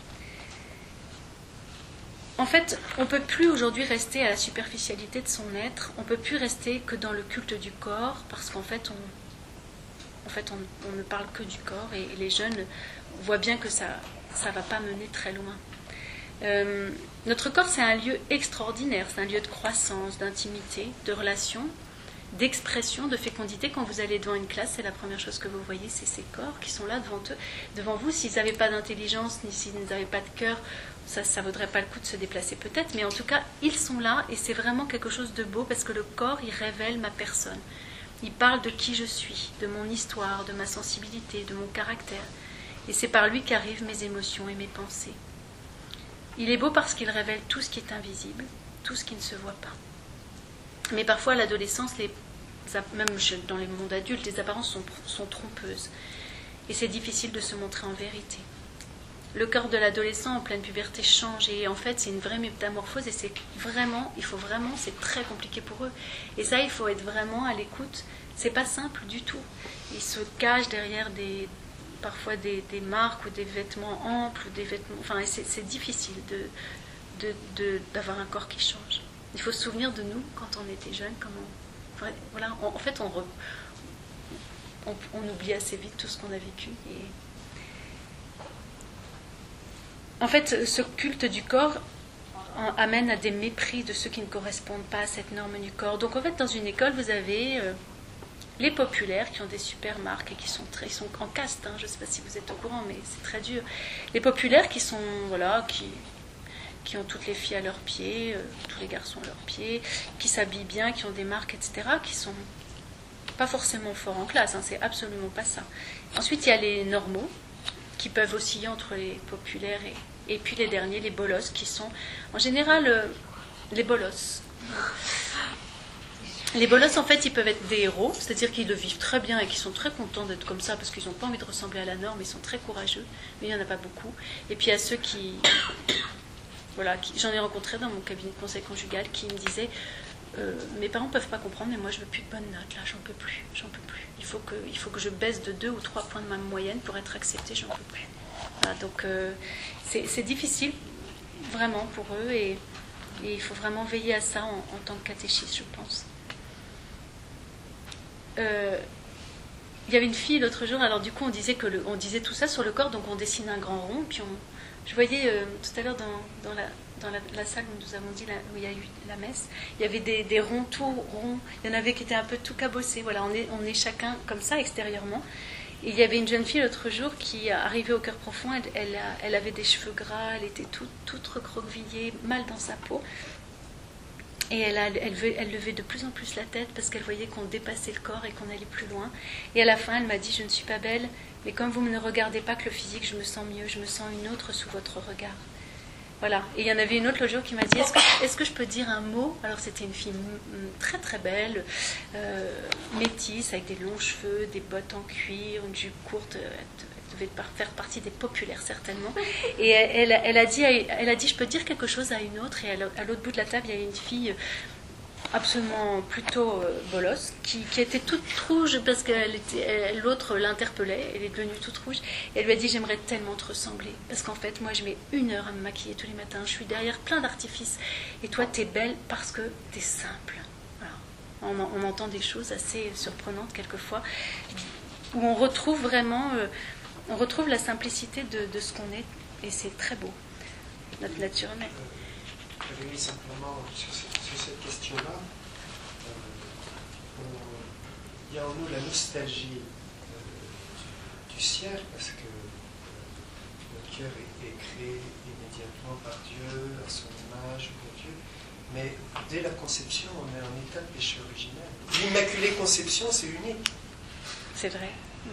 En fait, on ne peut plus aujourd'hui rester à la superficialité de son être, on ne peut plus rester que dans le culte du corps, parce qu'en fait, on ne parle que du corps, et les jeunes voient bien que ça ne va pas mener très loin. Notre corps, c'est un lieu extraordinaire, c'est un lieu de croissance, d'intimité, de relation, d'expression, de fécondité. Quand vous allez devant une classe, c'est la première chose que vous voyez, c'est ces corps qui sont là devant vous. S'ils n'avaient pas d'intelligence, ni s'ils n'avaient pas de cœur, ça ne vaudrait pas le coup de se déplacer peut-être, mais en tout cas, ils sont là, et c'est vraiment quelque chose de beau, parce que le corps, il révèle ma personne. Il parle de qui je suis, de mon histoire, de ma sensibilité, de mon caractère. Et c'est par lui qu'arrivent mes émotions et mes pensées. Il est beau parce qu'il révèle tout ce qui est invisible, tout ce qui ne se voit pas. Mais parfois, à l'adolescence, même dans les mondes adultes, les apparences sont trompeuses. Et c'est difficile de se montrer en vérité. Le corps de l'adolescent en pleine puberté change, et en fait, c'est une vraie métamorphose, et c'est très compliqué pour eux. Et ça, il faut être vraiment à l'écoute. C'est pas simple du tout. Ils se cachent derrière parfois des marques ou des vêtements amples, ou des vêtements. Enfin, c'est difficile d'avoir un corps qui change. Il faut se souvenir de nous quand on était jeunes, en fait, on oublie assez vite tout ce qu'on a vécu. Et en fait, ce culte du corps amène à des mépris de ceux qui ne correspondent pas à cette norme du corps. Donc en fait, dans une école, vous avez les populaires qui ont des super marques et qui sont en caste. Je ne sais pas si vous êtes au courant, mais c'est très dur. Les populaires qui sont, qui ont toutes les filles à leurs pieds, tous les garçons à leurs pieds, qui s'habillent bien, qui ont des marques, etc., qui sont pas forcément forts en classe. C'est absolument pas ça. Ensuite, il y a les normaux, qui peuvent osciller entre les populaires et puis les derniers, les bolosses, qui sont en général les bolosses. Les bolosses, en fait, ils peuvent être des héros, c'est-à-dire qu'ils le vivent très bien et qu'ils sont très contents d'être comme ça parce qu'ils n'ont pas envie de ressembler à la norme, ils sont très courageux, mais il n'y en a pas beaucoup. Et puis il y a ceux j'en ai rencontré dans mon cabinet de conseil conjugal qui me disaient mes parents ne peuvent pas comprendre, mais moi je veux plus de bonnes notes, là, j'en peux plus. Il faut que je baisse de 2 ou 3 points de ma moyenne pour être acceptée, j'en peux plus. Voilà, donc c'est difficile vraiment pour eux, et il faut vraiment veiller à ça en tant que catéchiste, je pense. Il y avait une fille l'autre jour, alors du coup on disait tout ça sur le corps, donc on dessine un grand rond, puis je voyais tout à l'heure dans la salle où nous avons dit, où il y a eu la messe, il y avait des ronds tout ronds, il y en avait qui étaient un peu tout cabossés, voilà, on est chacun comme ça extérieurement. Et il y avait une jeune fille l'autre jour qui arrivait au cœur profond, elle avait des cheveux gras, elle était toute recroquevillée, mal dans sa peau, et elle levait de plus en plus la tête parce qu'elle voyait qu'on dépassait le corps et qu'on allait plus loin. Et à la fin, elle m'a dit, je ne suis pas belle, mais comme vous ne regardez pas que le physique, je me sens mieux, je me sens une autre sous votre regard. Voilà. Et il y en avait une autre le jour qui m'a dit, est-ce que je peux dire un mot? Alors c'était une fille très très belle, métisse, avec des longs cheveux, des bottes en cuir, une jupe courte, devait faire partie des populaires certainement. Et elle a dit, je peux dire quelque chose à une autre. Et à l'autre bout de la table, il y a une fille absolument plutôt bolosse, qui était toute rouge parce que l'autre l'interpellait, elle est devenue toute rouge, et elle lui a dit j'aimerais tellement te ressembler, parce qu'en fait moi je mets 1 heure à me maquiller tous les matins, je suis derrière plein d'artifices, et toi t'es belle parce que t'es simple. Voilà. On entend des choses assez surprenantes quelquefois, où on retrouve vraiment, on retrouve la simplicité de ce qu'on est, et c'est très beau, notre nature humaine. Oui, simplement sur cette question-là, il y a en nous la nostalgie du ciel, parce que notre cœur est créé immédiatement par Dieu, à son image pour Dieu, mais dès la conception, on est en état de péché originel. L'Immaculée Conception, c'est unique. C'est vrai.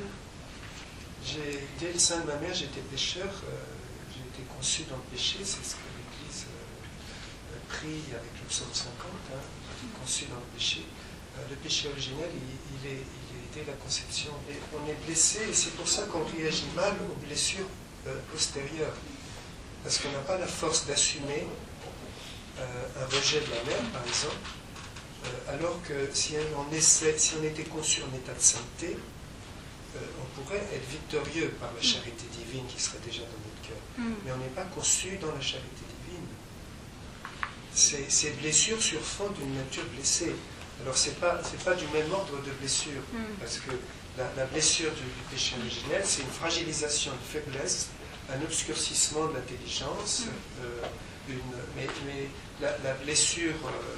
Dès le sein de ma mère, j'étais pécheur, j'ai été conçu dans le péché, c'est ce que l'Église prie avec le psaume 50, conçu dans le péché. Le péché originel, il est dès la conception. Et on est blessé, et c'est pour ça qu'on réagit mal aux blessures postérieures. Parce qu'on n'a pas la force d'assumer un rejet de la mère, par exemple, alors que si on était conçu en état de sainteté, on pourrait être victorieux par la charité divine qui serait déjà dans notre cœur. Mais on n'est pas conçu dans la charité divine. Ces blessures sur fond d'une nature blessée. Alors c'est pas du même ordre de blessure, parce que la blessure du péché originel, c'est une fragilisation, une faiblesse, un obscurcissement de l'intelligence, mais la blessure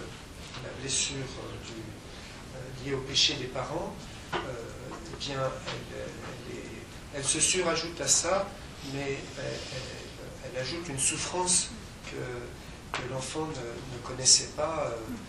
liée au péché des parents, eh bien, elle se surajoute à ça, mais elle ajoute une souffrance que l'enfant ne connaissait pas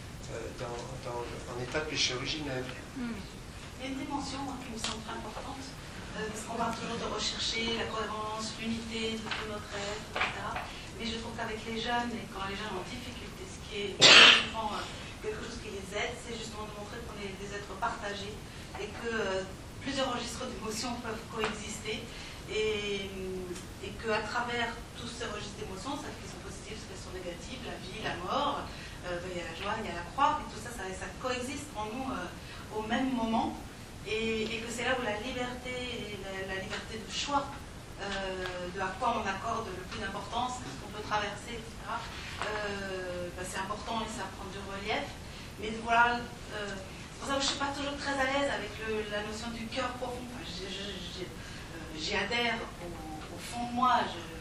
en état de péché originel. Il y a une dimension qui me semble très importante, parce qu'on parle toujours de rechercher la cohérence, l'unité de tout notre être, etc. Mais je trouve qu'avec les jeunes, et quand les jeunes ont difficulté, ce qui est souvent quelque chose qui les aide, c'est justement de montrer qu'on est des êtres partagés et que plusieurs registres d'émotions peuvent coexister et qu'à travers tous ces registres d'émotions, celles qui sont positives, celles qui sont négatives, la vie, la mort, il y a la joie, il y a la croix, et tout ça, ça coexiste en nous au même moment, et que c'est là où la liberté, et la liberté de choix, de à quoi on accorde le plus d'importance, ce qu'on peut traverser, etc., c'est important et ça prend du relief. Mais voilà, c'est pour ça que je ne suis pas toujours très à l'aise avec la notion du cœur profond. Enfin, j'y adhère au fond de moi,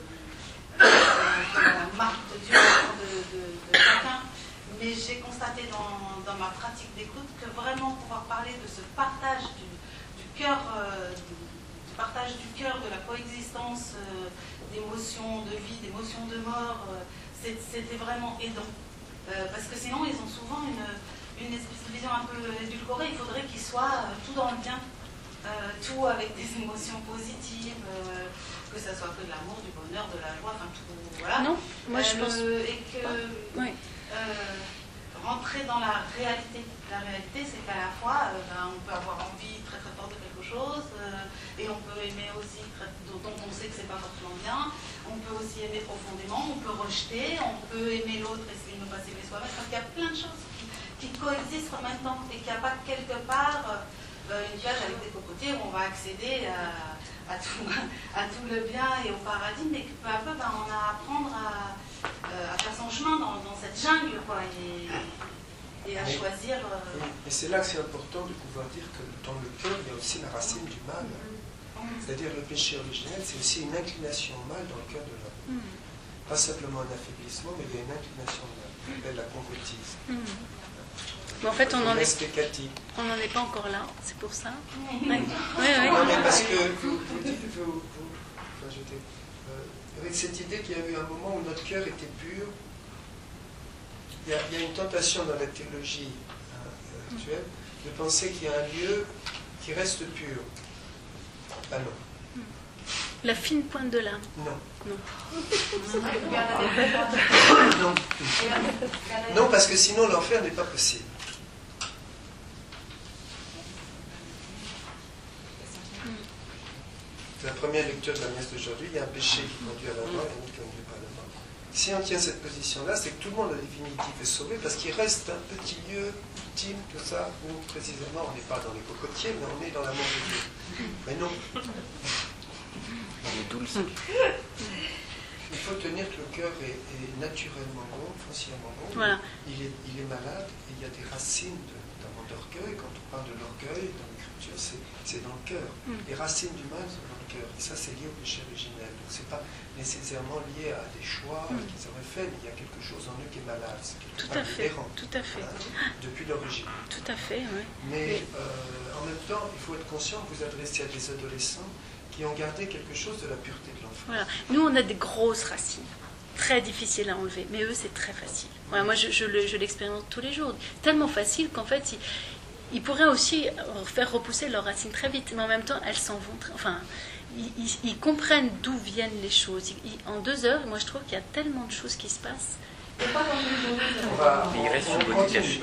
la marque de Dieu de chacun. Mais j'ai constaté dans ma pratique d'écoute que vraiment pouvoir parler de ce partage du cœur, du partage du cœur, de la coexistence d'émotions de vie, d'émotions de mort, c'était vraiment aidant. Parce que sinon, ils ont souvent une espèce de vision un peu édulcorée. Il faudrait qu'ils soient tout dans le bien, tout avec des émotions positives, que ça soit que de l'amour, du bonheur, de la joie, enfin tout. Voilà. Non, moi je pense. Et que. Oui. Rentrer dans la réalité. La réalité, c'est qu'à la fois, on peut avoir envie très très fort de quelque chose, et on peut aimer aussi, dont on sait que c'est pas forcément bien, on peut aussi aimer profondément, on peut rejeter, on peut aimer l'autre et ne pas s'aimer soi-même, parce qu'il y a plein de choses qui coexistent en même temps, et qu'il n'y a pas quelque part une cage avec des cocotiers où on va accéder à tout le bien et au paradis, mais que peu à peu, on a à apprendre à faire son chemin dans cette jungle, quoi, et à choisir. Et c'est là que c'est important de pouvoir dire que dans le cœur, il y a aussi la racine du mal. C'est-à-dire le péché originel, c'est aussi une inclination au mal dans le cœur de l'homme. Pas simplement un affaiblissement, mais il y a une inclination au mal, qu'on appelle la convoitise. Mais en fait, on n'en est pas encore là, c'est pour ça. Oui. Non, mais parce que vous dites, avec cette idée qu'il y a eu un moment où notre cœur était pur, il y a une tentation dans la théologie actuelle de penser qu'il y a un lieu qui reste pur. Ah non. La fine pointe de l'âme. Non. Non. Non, parce que sinon l'enfer n'est pas possible. la première lecture de la messe d'aujourd'hui, il y a un péché qui conduit à la mort et un qui ne conduit pas à la mort. Si on tient cette position-là, c'est que tout le monde, en définitive, est sauvé parce qu'il reste un petit lieu ultime, tout ça, où précisément on n'est pas dans les cocotiers, mais on est dans l'amour de Dieu. Mais non. Il faut tenir que le cœur est naturellement bon, foncièrement bon. Voilà. Il est malade et il y a des racines d'orgueil. Quand on parle de l'orgueil dans l'écriture, c'est dans le cœur. Les racines du mal sont dans le cœur. Et ça, c'est lié au péché originel. Donc, ce n'est pas nécessairement lié à des choix qu'ils auraient faits, mais il y a quelque chose en eux qui est malade. C'est quelque chose d'inhérent. Tout à fait. Depuis l'origine. Tout à fait, oui. Mais en même temps, il faut être conscient que vous adressez à des adolescents qui ont gardé quelque chose de la pureté de l'enfance. Voilà. Nous, on a des grosses racines, très difficiles à enlever, mais eux, c'est très facile. Voilà, moi, je l'expérimente tous les jours. Tellement facile qu'en fait, ils pourraient aussi faire repousser leurs racines très vite, mais en même temps, elles s'en vont. Enfin, ils comprennent d'où viennent les choses. En 2 heures, moi, je trouve qu'il y a tellement de choses qui se passent. Et pas dans une journée. Il reste une bonne cache.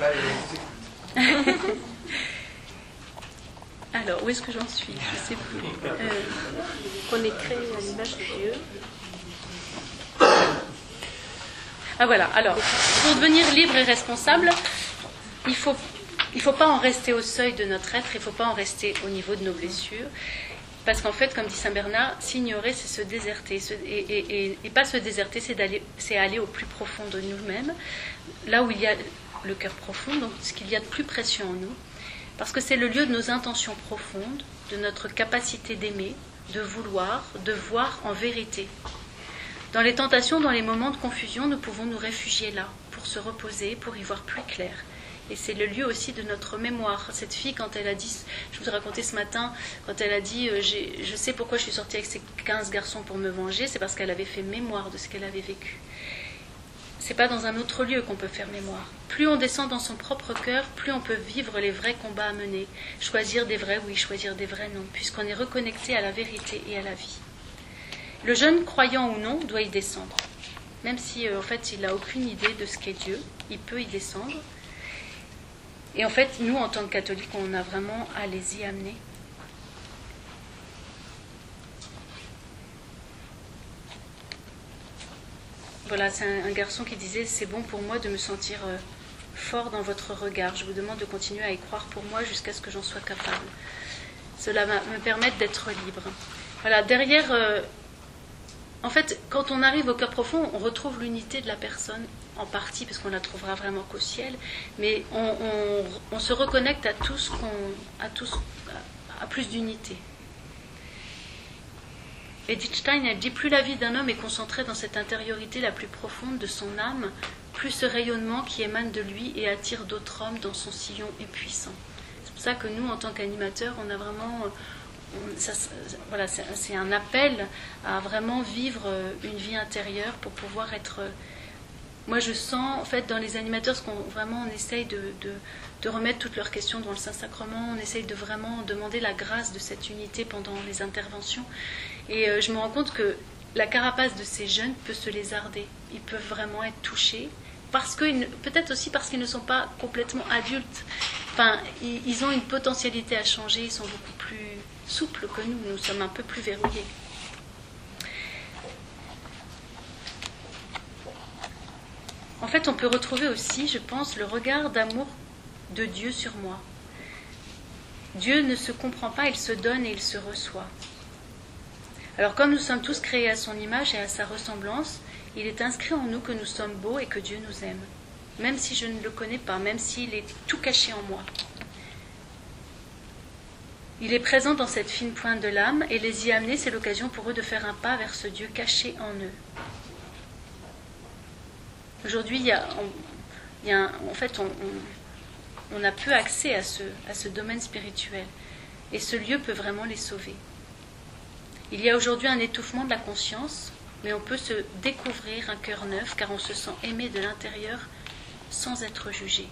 Alors, où est-ce que j'en suis? Je ne sais plus. Qu'on est créé à l'image de Dieu. Ah voilà, alors, pour devenir libre et responsable, il faut pas en rester au seuil de notre être, il ne faut pas en rester au niveau de nos blessures. Parce qu'en fait, comme dit Saint Bernard, s'ignorer, c'est se déserter. Et pas se déserter, c'est aller au plus profond de nous-mêmes, là où il y a le cœur profond, donc ce qu'il y a de plus précieux en nous. Parce que c'est le lieu de nos intentions profondes, de notre capacité d'aimer, de vouloir, de voir en vérité. Dans les tentations, dans les moments de confusion, nous pouvons nous réfugier là, pour se reposer, pour y voir plus clair. Et c'est le lieu aussi de notre mémoire. Cette fille, quand elle a dit, je vous ai raconté ce matin, quand elle a dit je sais pourquoi je suis sortie avec ces 15 garçons pour me venger, c'est parce qu'elle avait fait mémoire de ce qu'elle avait vécu. C'est pas dans un autre lieu qu'on peut faire mémoire. Plus on descend dans son propre cœur, plus on peut vivre les vrais combats à mener. Choisir des vrais oui, choisir des vrais non, puisqu'on est reconnecté à la vérité et à la vie. Le jeune, croyant ou non, doit y descendre. Même si, en fait, il n'a aucune idée de ce qu'est Dieu, il peut y descendre. Et en fait, nous, en tant que catholiques, on a vraiment à les y amener. Voilà, c'est un garçon qui disait « C'est bon pour moi de me sentir fort dans votre regard. Je vous demande de continuer à y croire pour moi jusqu'à ce que j'en sois capable. Cela va me permettre d'être libre. » Voilà, derrière... en fait, quand on arrive au cœur profond, on retrouve l'unité de la personne, en partie, parce qu'on la trouvera vraiment qu'au ciel, mais on se reconnecte à à plus d'unité. Edith Stein, elle dit « Plus la vie d'un homme est concentrée dans cette intériorité la plus profonde de son âme, plus ce rayonnement qui émane de lui et attire d'autres hommes dans son sillon est puissant. » C'est pour ça que nous, en tant qu'animateurs, on a vraiment... voilà, c'est un appel à vraiment vivre une vie intérieure pour pouvoir être... Moi, je sens, en fait, dans les animateurs, vraiment, on essaye de remettre toutes leurs questions dans le Saint-Sacrement, on essaye de vraiment demander la grâce de cette unité pendant les interventions. Et je me rends compte que la carapace de ces jeunes peut se lézarder. Ils peuvent vraiment être touchés, peut-être aussi parce qu'ils ne sont pas complètement adultes. Enfin, ils ont une potentialité à changer, ils sont beaucoup plus souples que nous sommes un peu plus verrouillés. En fait, on peut retrouver aussi, je pense, le regard d'amour de Dieu sur moi. Dieu ne se comprend pas, il se donne et il se reçoit. Alors, comme nous sommes tous créés à son image et à sa ressemblance, il est inscrit en nous que nous sommes beaux et que Dieu nous aime. Même si je ne le connais pas, même s'il est tout caché en moi. Il est présent dans cette fine pointe de l'âme et les y amener, c'est l'occasion pour eux de faire un pas vers ce Dieu caché en eux. Aujourd'hui, on a peu accès à ce domaine spirituel. Et ce lieu peut vraiment les sauver. Il y a aujourd'hui un étouffement de la conscience, mais on peut se découvrir un cœur neuf, car on se sent aimé de l'intérieur sans être jugé.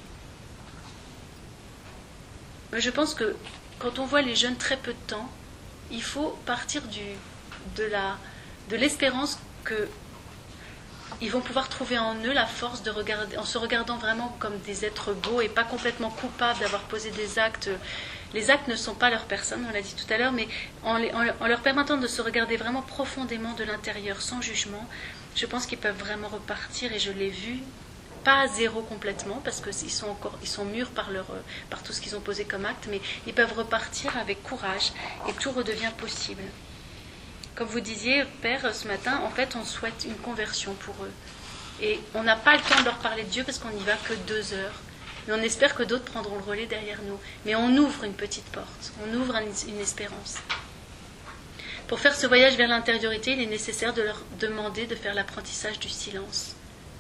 Mais je pense que quand on voit les jeunes très peu de temps, il faut partir de l'espérance que ils vont pouvoir trouver en eux la force de regarder, en se regardant vraiment comme des êtres beaux et pas complètement coupables d'avoir posé des actes. Les actes ne sont pas leur personne, on l'a dit tout à l'heure, mais en leur permettant de se regarder vraiment profondément de l'intérieur, sans jugement, je pense qu'ils peuvent vraiment repartir, et je l'ai vu, pas à zéro complètement, parce qu'ils sont mûrs par tout ce qu'ils ont posé comme acte, mais ils peuvent repartir avec courage, et tout redevient possible. Comme vous disiez, Père, ce matin, en fait, on souhaite une conversion pour eux. Et on n'a pas le temps de leur parler de Dieu parce qu'on n'y va que 2 heures. Mais on espère que d'autres prendront le relais derrière nous. Mais on ouvre une petite porte, on ouvre une espérance. Pour faire ce voyage vers l'intériorité, il est nécessaire de leur demander de faire l'apprentissage du silence.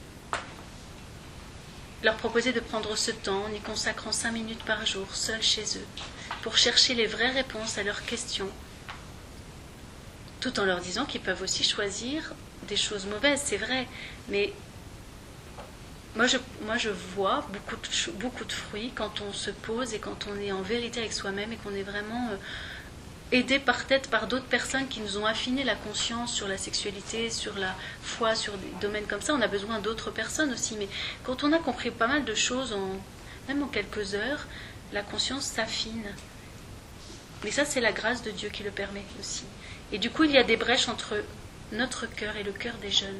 Leur proposer de prendre ce temps en y consacrant 5 minutes par jour, seuls chez eux, pour chercher les vraies réponses à leurs questions, tout en leur disant qu'ils peuvent aussi choisir des choses mauvaises, c'est vrai, mais moi je vois beaucoup de fruits quand on se pose et quand on est en vérité avec soi-même et qu'on est vraiment aidé par d'autres personnes qui nous ont affiné la conscience sur la sexualité, sur la foi, sur des domaines comme ça. On a besoin d'autres personnes aussi, mais quand on a compris pas mal de choses, même en quelques heures, la conscience s'affine. Mais ça, c'est la grâce de Dieu qui le permet aussi. Et du coup, il y a des brèches entre notre cœur et le cœur des jeunes.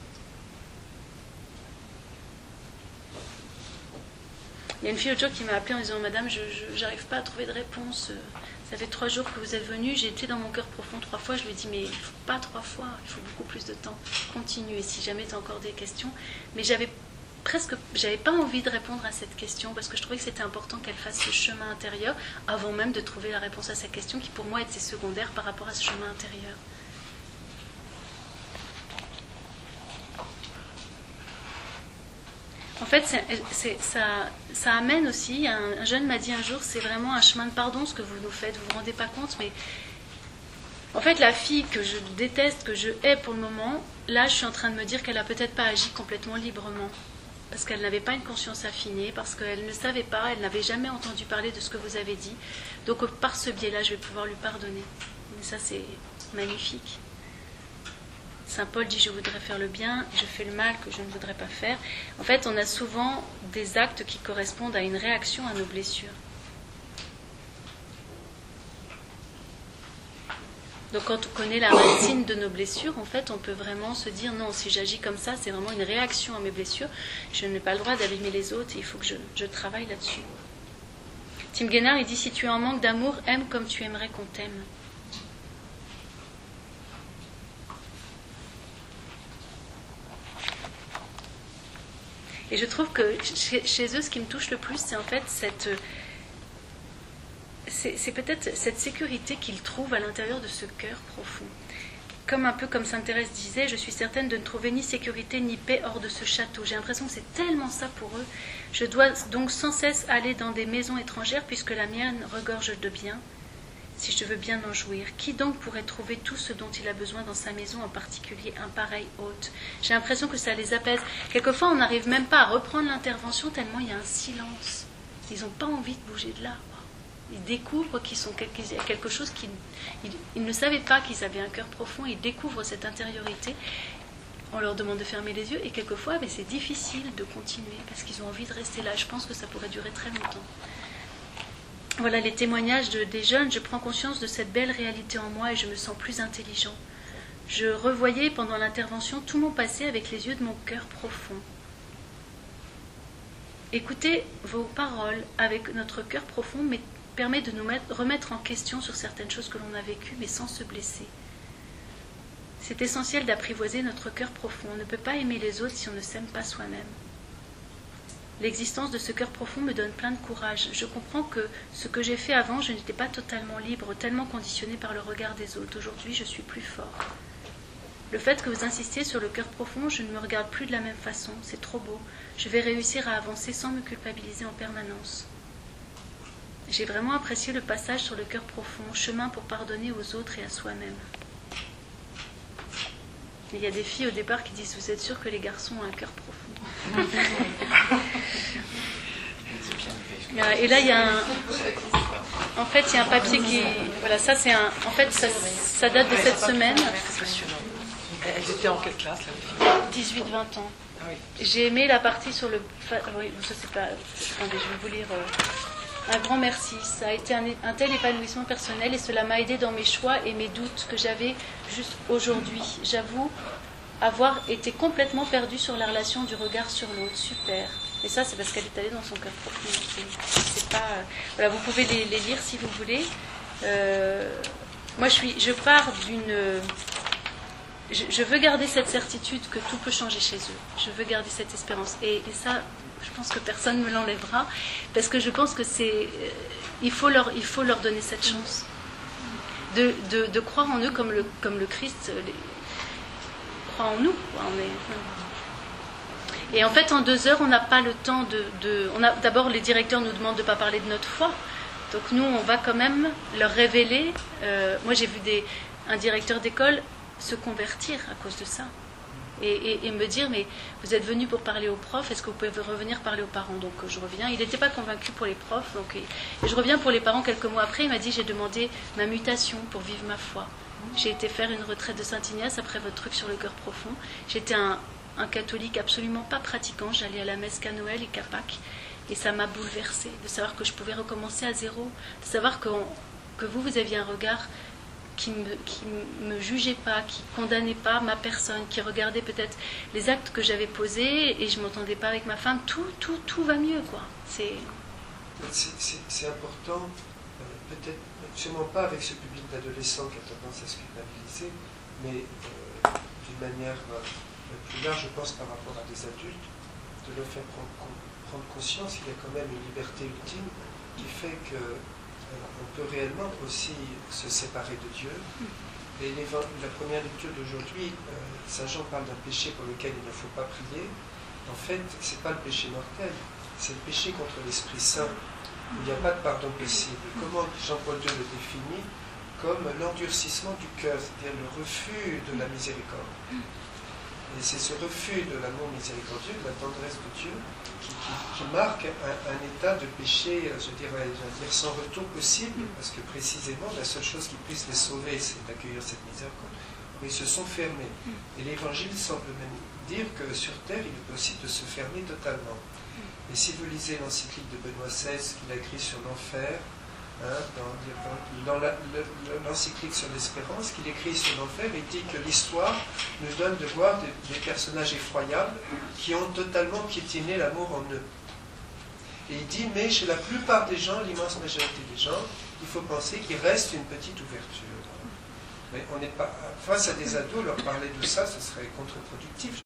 Il y a une fille l'autre jour qui m'a appelée en disant « Madame, je n'arrive pas à trouver de réponse. Ça fait 3 jours que vous êtes venue, j'ai été dans mon cœur profond 3 fois. » Je lui ai dit « Mais il ne faut pas 3 fois, il faut beaucoup plus de temps. Continue, et si jamais tu as encore des questions. » Mais j'avais pas envie de répondre à cette question parce que je trouvais que c'était important qu'elle fasse ce chemin intérieur avant même de trouver la réponse à sa question qui pour moi était secondaire par rapport à ce chemin intérieur. En fait, ça amène aussi, un jeune m'a dit un jour, c'est vraiment un chemin de pardon ce que vous nous faites, vous vous rendez pas compte, mais en fait la fille que je déteste, que je hais pour le moment, là je suis en train de me dire qu'elle a peut-être pas agi complètement librement. Parce qu'elle n'avait pas une conscience affinée, parce qu'elle ne savait pas, elle n'avait jamais entendu parler de ce que vous avez dit. Donc par ce biais-là, je vais pouvoir lui pardonner. Mais ça, c'est magnifique. Saint Paul dit « Je voudrais faire le bien, et je fais le mal que je ne voudrais pas faire ». En fait, on a souvent des actes qui correspondent à une réaction à nos blessures. Donc quand on connaît la racine de nos blessures, en fait, on peut vraiment se dire non, si j'agis comme ça, c'est vraiment une réaction à mes blessures. Je n'ai pas le droit d'abîmer les autres et il faut que je travaille là-dessus. Tim Guénard, il dit si tu es en manque d'amour, aime comme tu aimerais qu'on t'aime. Et je trouve que chez eux, ce qui me touche le plus, c'est en fait c'est peut-être cette sécurité qu'ils trouvent à l'intérieur de ce cœur profond. Un peu comme Sainte Thérèse disait, je suis certaine de ne trouver ni sécurité ni paix hors de ce château. J'ai l'impression que c'est tellement ça pour eux. Je dois donc sans cesse aller dans des maisons étrangères puisque la mienne regorge de bien, si je veux bien en jouir. Qui donc pourrait trouver tout ce dont il a besoin dans sa maison, en particulier un pareil hôte? J'ai l'impression que ça les apaise. Quelquefois, on n'arrive même pas à reprendre l'intervention tellement il y a un silence. Ils n'ont pas envie de bouger de là. Ils découvrent qu'il y a quelque chose ils ne savaient pas qu'ils avaient un cœur profond. Ils découvrent cette intériorité. On leur demande de fermer les yeux et quelquefois, c'est difficile de continuer parce qu'ils ont envie de rester là. Je pense que ça pourrait durer très longtemps. Voilà les témoignages des jeunes. Je prends conscience de cette belle réalité en moi et je me sens plus intelligent. Je revoyais pendant l'intervention tout mon passé avec les yeux de mon cœur profond. Écouter vos paroles avec notre cœur profond permet de nous remettre en question sur certaines choses que l'on a vécues, mais sans se blesser. C'est essentiel d'apprivoiser notre cœur profond. On ne peut pas aimer les autres si on ne s'aime pas soi-même. L'existence de ce cœur profond me donne plein de courage. Je comprends que ce que j'ai fait avant, je n'étais pas totalement libre, tellement conditionnée par le regard des autres. Aujourd'hui, je suis plus fort. Le fait que vous insistiez sur le cœur profond, je ne me regarde plus de la même façon. C'est trop beau. Je vais réussir à avancer sans me culpabiliser en permanence. J'ai vraiment apprécié le passage sur le cœur profond, chemin pour pardonner aux autres et à soi-même. Il y a des filles au départ qui disent « Vous êtes sûre que les garçons ont un cœur profond ?» Et là, il y a en fait, il y a un papier qui... Voilà, ça c'est un... En fait, ça date de cette semaine. Elles étaient en quelle classe, là, les filles? 18-20 ans. Ah oui. J'ai aimé la partie sur le... Oui, ça c'est pas... Attendez, je vais vous lire... Un grand merci. Ça a été un tel épanouissement personnel et cela m'a aidé dans mes choix et mes doutes que j'avais juste aujourd'hui. J'avoue avoir été complètement perdue sur la relation du regard sur l'autre. Super. Et ça, c'est parce qu'elle est allée dans son cœur profond. C'est pas... Voilà, vous pouvez les lire si vous voulez. Moi, je pars d'une... Je veux garder cette certitude que tout peut changer chez eux. Je veux garder cette espérance. Et ça, je pense que personne ne me l'enlèvera. Parce que je pense que c'est... Il faut leur donner cette chance. De croire en eux comme le Christ croit en nous. Et en fait, en 2 heures, on n'a pas le temps d'abord, les directeurs nous demandent de ne pas parler de notre foi. Donc nous, on va quand même leur révéler... moi, j'ai vu un directeur d'école se convertir à cause de ça. Et me dire, mais vous êtes venu pour parler aux profs, est-ce que vous pouvez revenir parler aux parents? Donc je reviens. Il n'était pas convaincu pour les profs. Donc, et je reviens pour les parents quelques mois après. Il m'a dit, j'ai demandé ma mutation pour vivre ma foi. J'ai été faire une retraite de Saint-Ignace après votre truc sur le cœur profond. J'étais un catholique absolument pas pratiquant. J'allais à la messe qu'à Noël et qu'à Pâques. Et ça m'a bouleversée de savoir que je pouvais recommencer à zéro. De savoir que vous aviez un regard qui me jugeait pas, qui condamnait pas ma personne, qui regardait peut-être les actes que j'avais posés et je m'entendais pas avec ma femme. Tout va mieux, quoi. C'est important, peut-être sûrement pas avec ce public d'adolescents qui a tendance à se culpabiliser, mais d'une manière plus large, je pense, par rapport à des adultes, de leur faire prendre conscience qu'il y a quand même une liberté ultime qui fait que on peut réellement aussi se séparer de Dieu. Et la première lecture d'aujourd'hui, Saint Jean parle d'un péché pour lequel il ne faut pas prier. En fait, ce n'est pas le péché mortel, c'est le péché contre l'Esprit Saint, où il n'y a pas de pardon possible. Comment Jean-Paul II le définit? Comme l'endurcissement du cœur, c'est-à-dire le refus de la miséricorde. Et c'est ce refus de l'amour miséricordieux, de la tendresse de Dieu, qui marque un état de péché, je dirais sans retour possible, parce que précisément, la seule chose qui puisse les sauver, c'est d'accueillir cette miséricorde. Mais ils se sont fermés. Et l'Évangile semble même dire que sur terre, il est possible de se fermer totalement. Et si vous lisez l'encyclique de Benoît XVI, qu'il a écrit sur l'enfer, dans l'encyclique sur l'espérance, qu'il écrit sur l'enfer, il dit que l'histoire nous donne de voir des personnages effroyables qui ont totalement piétiné l'amour en eux. Et il dit, mais chez la plupart des gens, l'immense majorité des gens, il faut penser qu'il reste une petite ouverture. Mais on n'est pas face à des ados, leur parler de ça, ce serait contre-productif.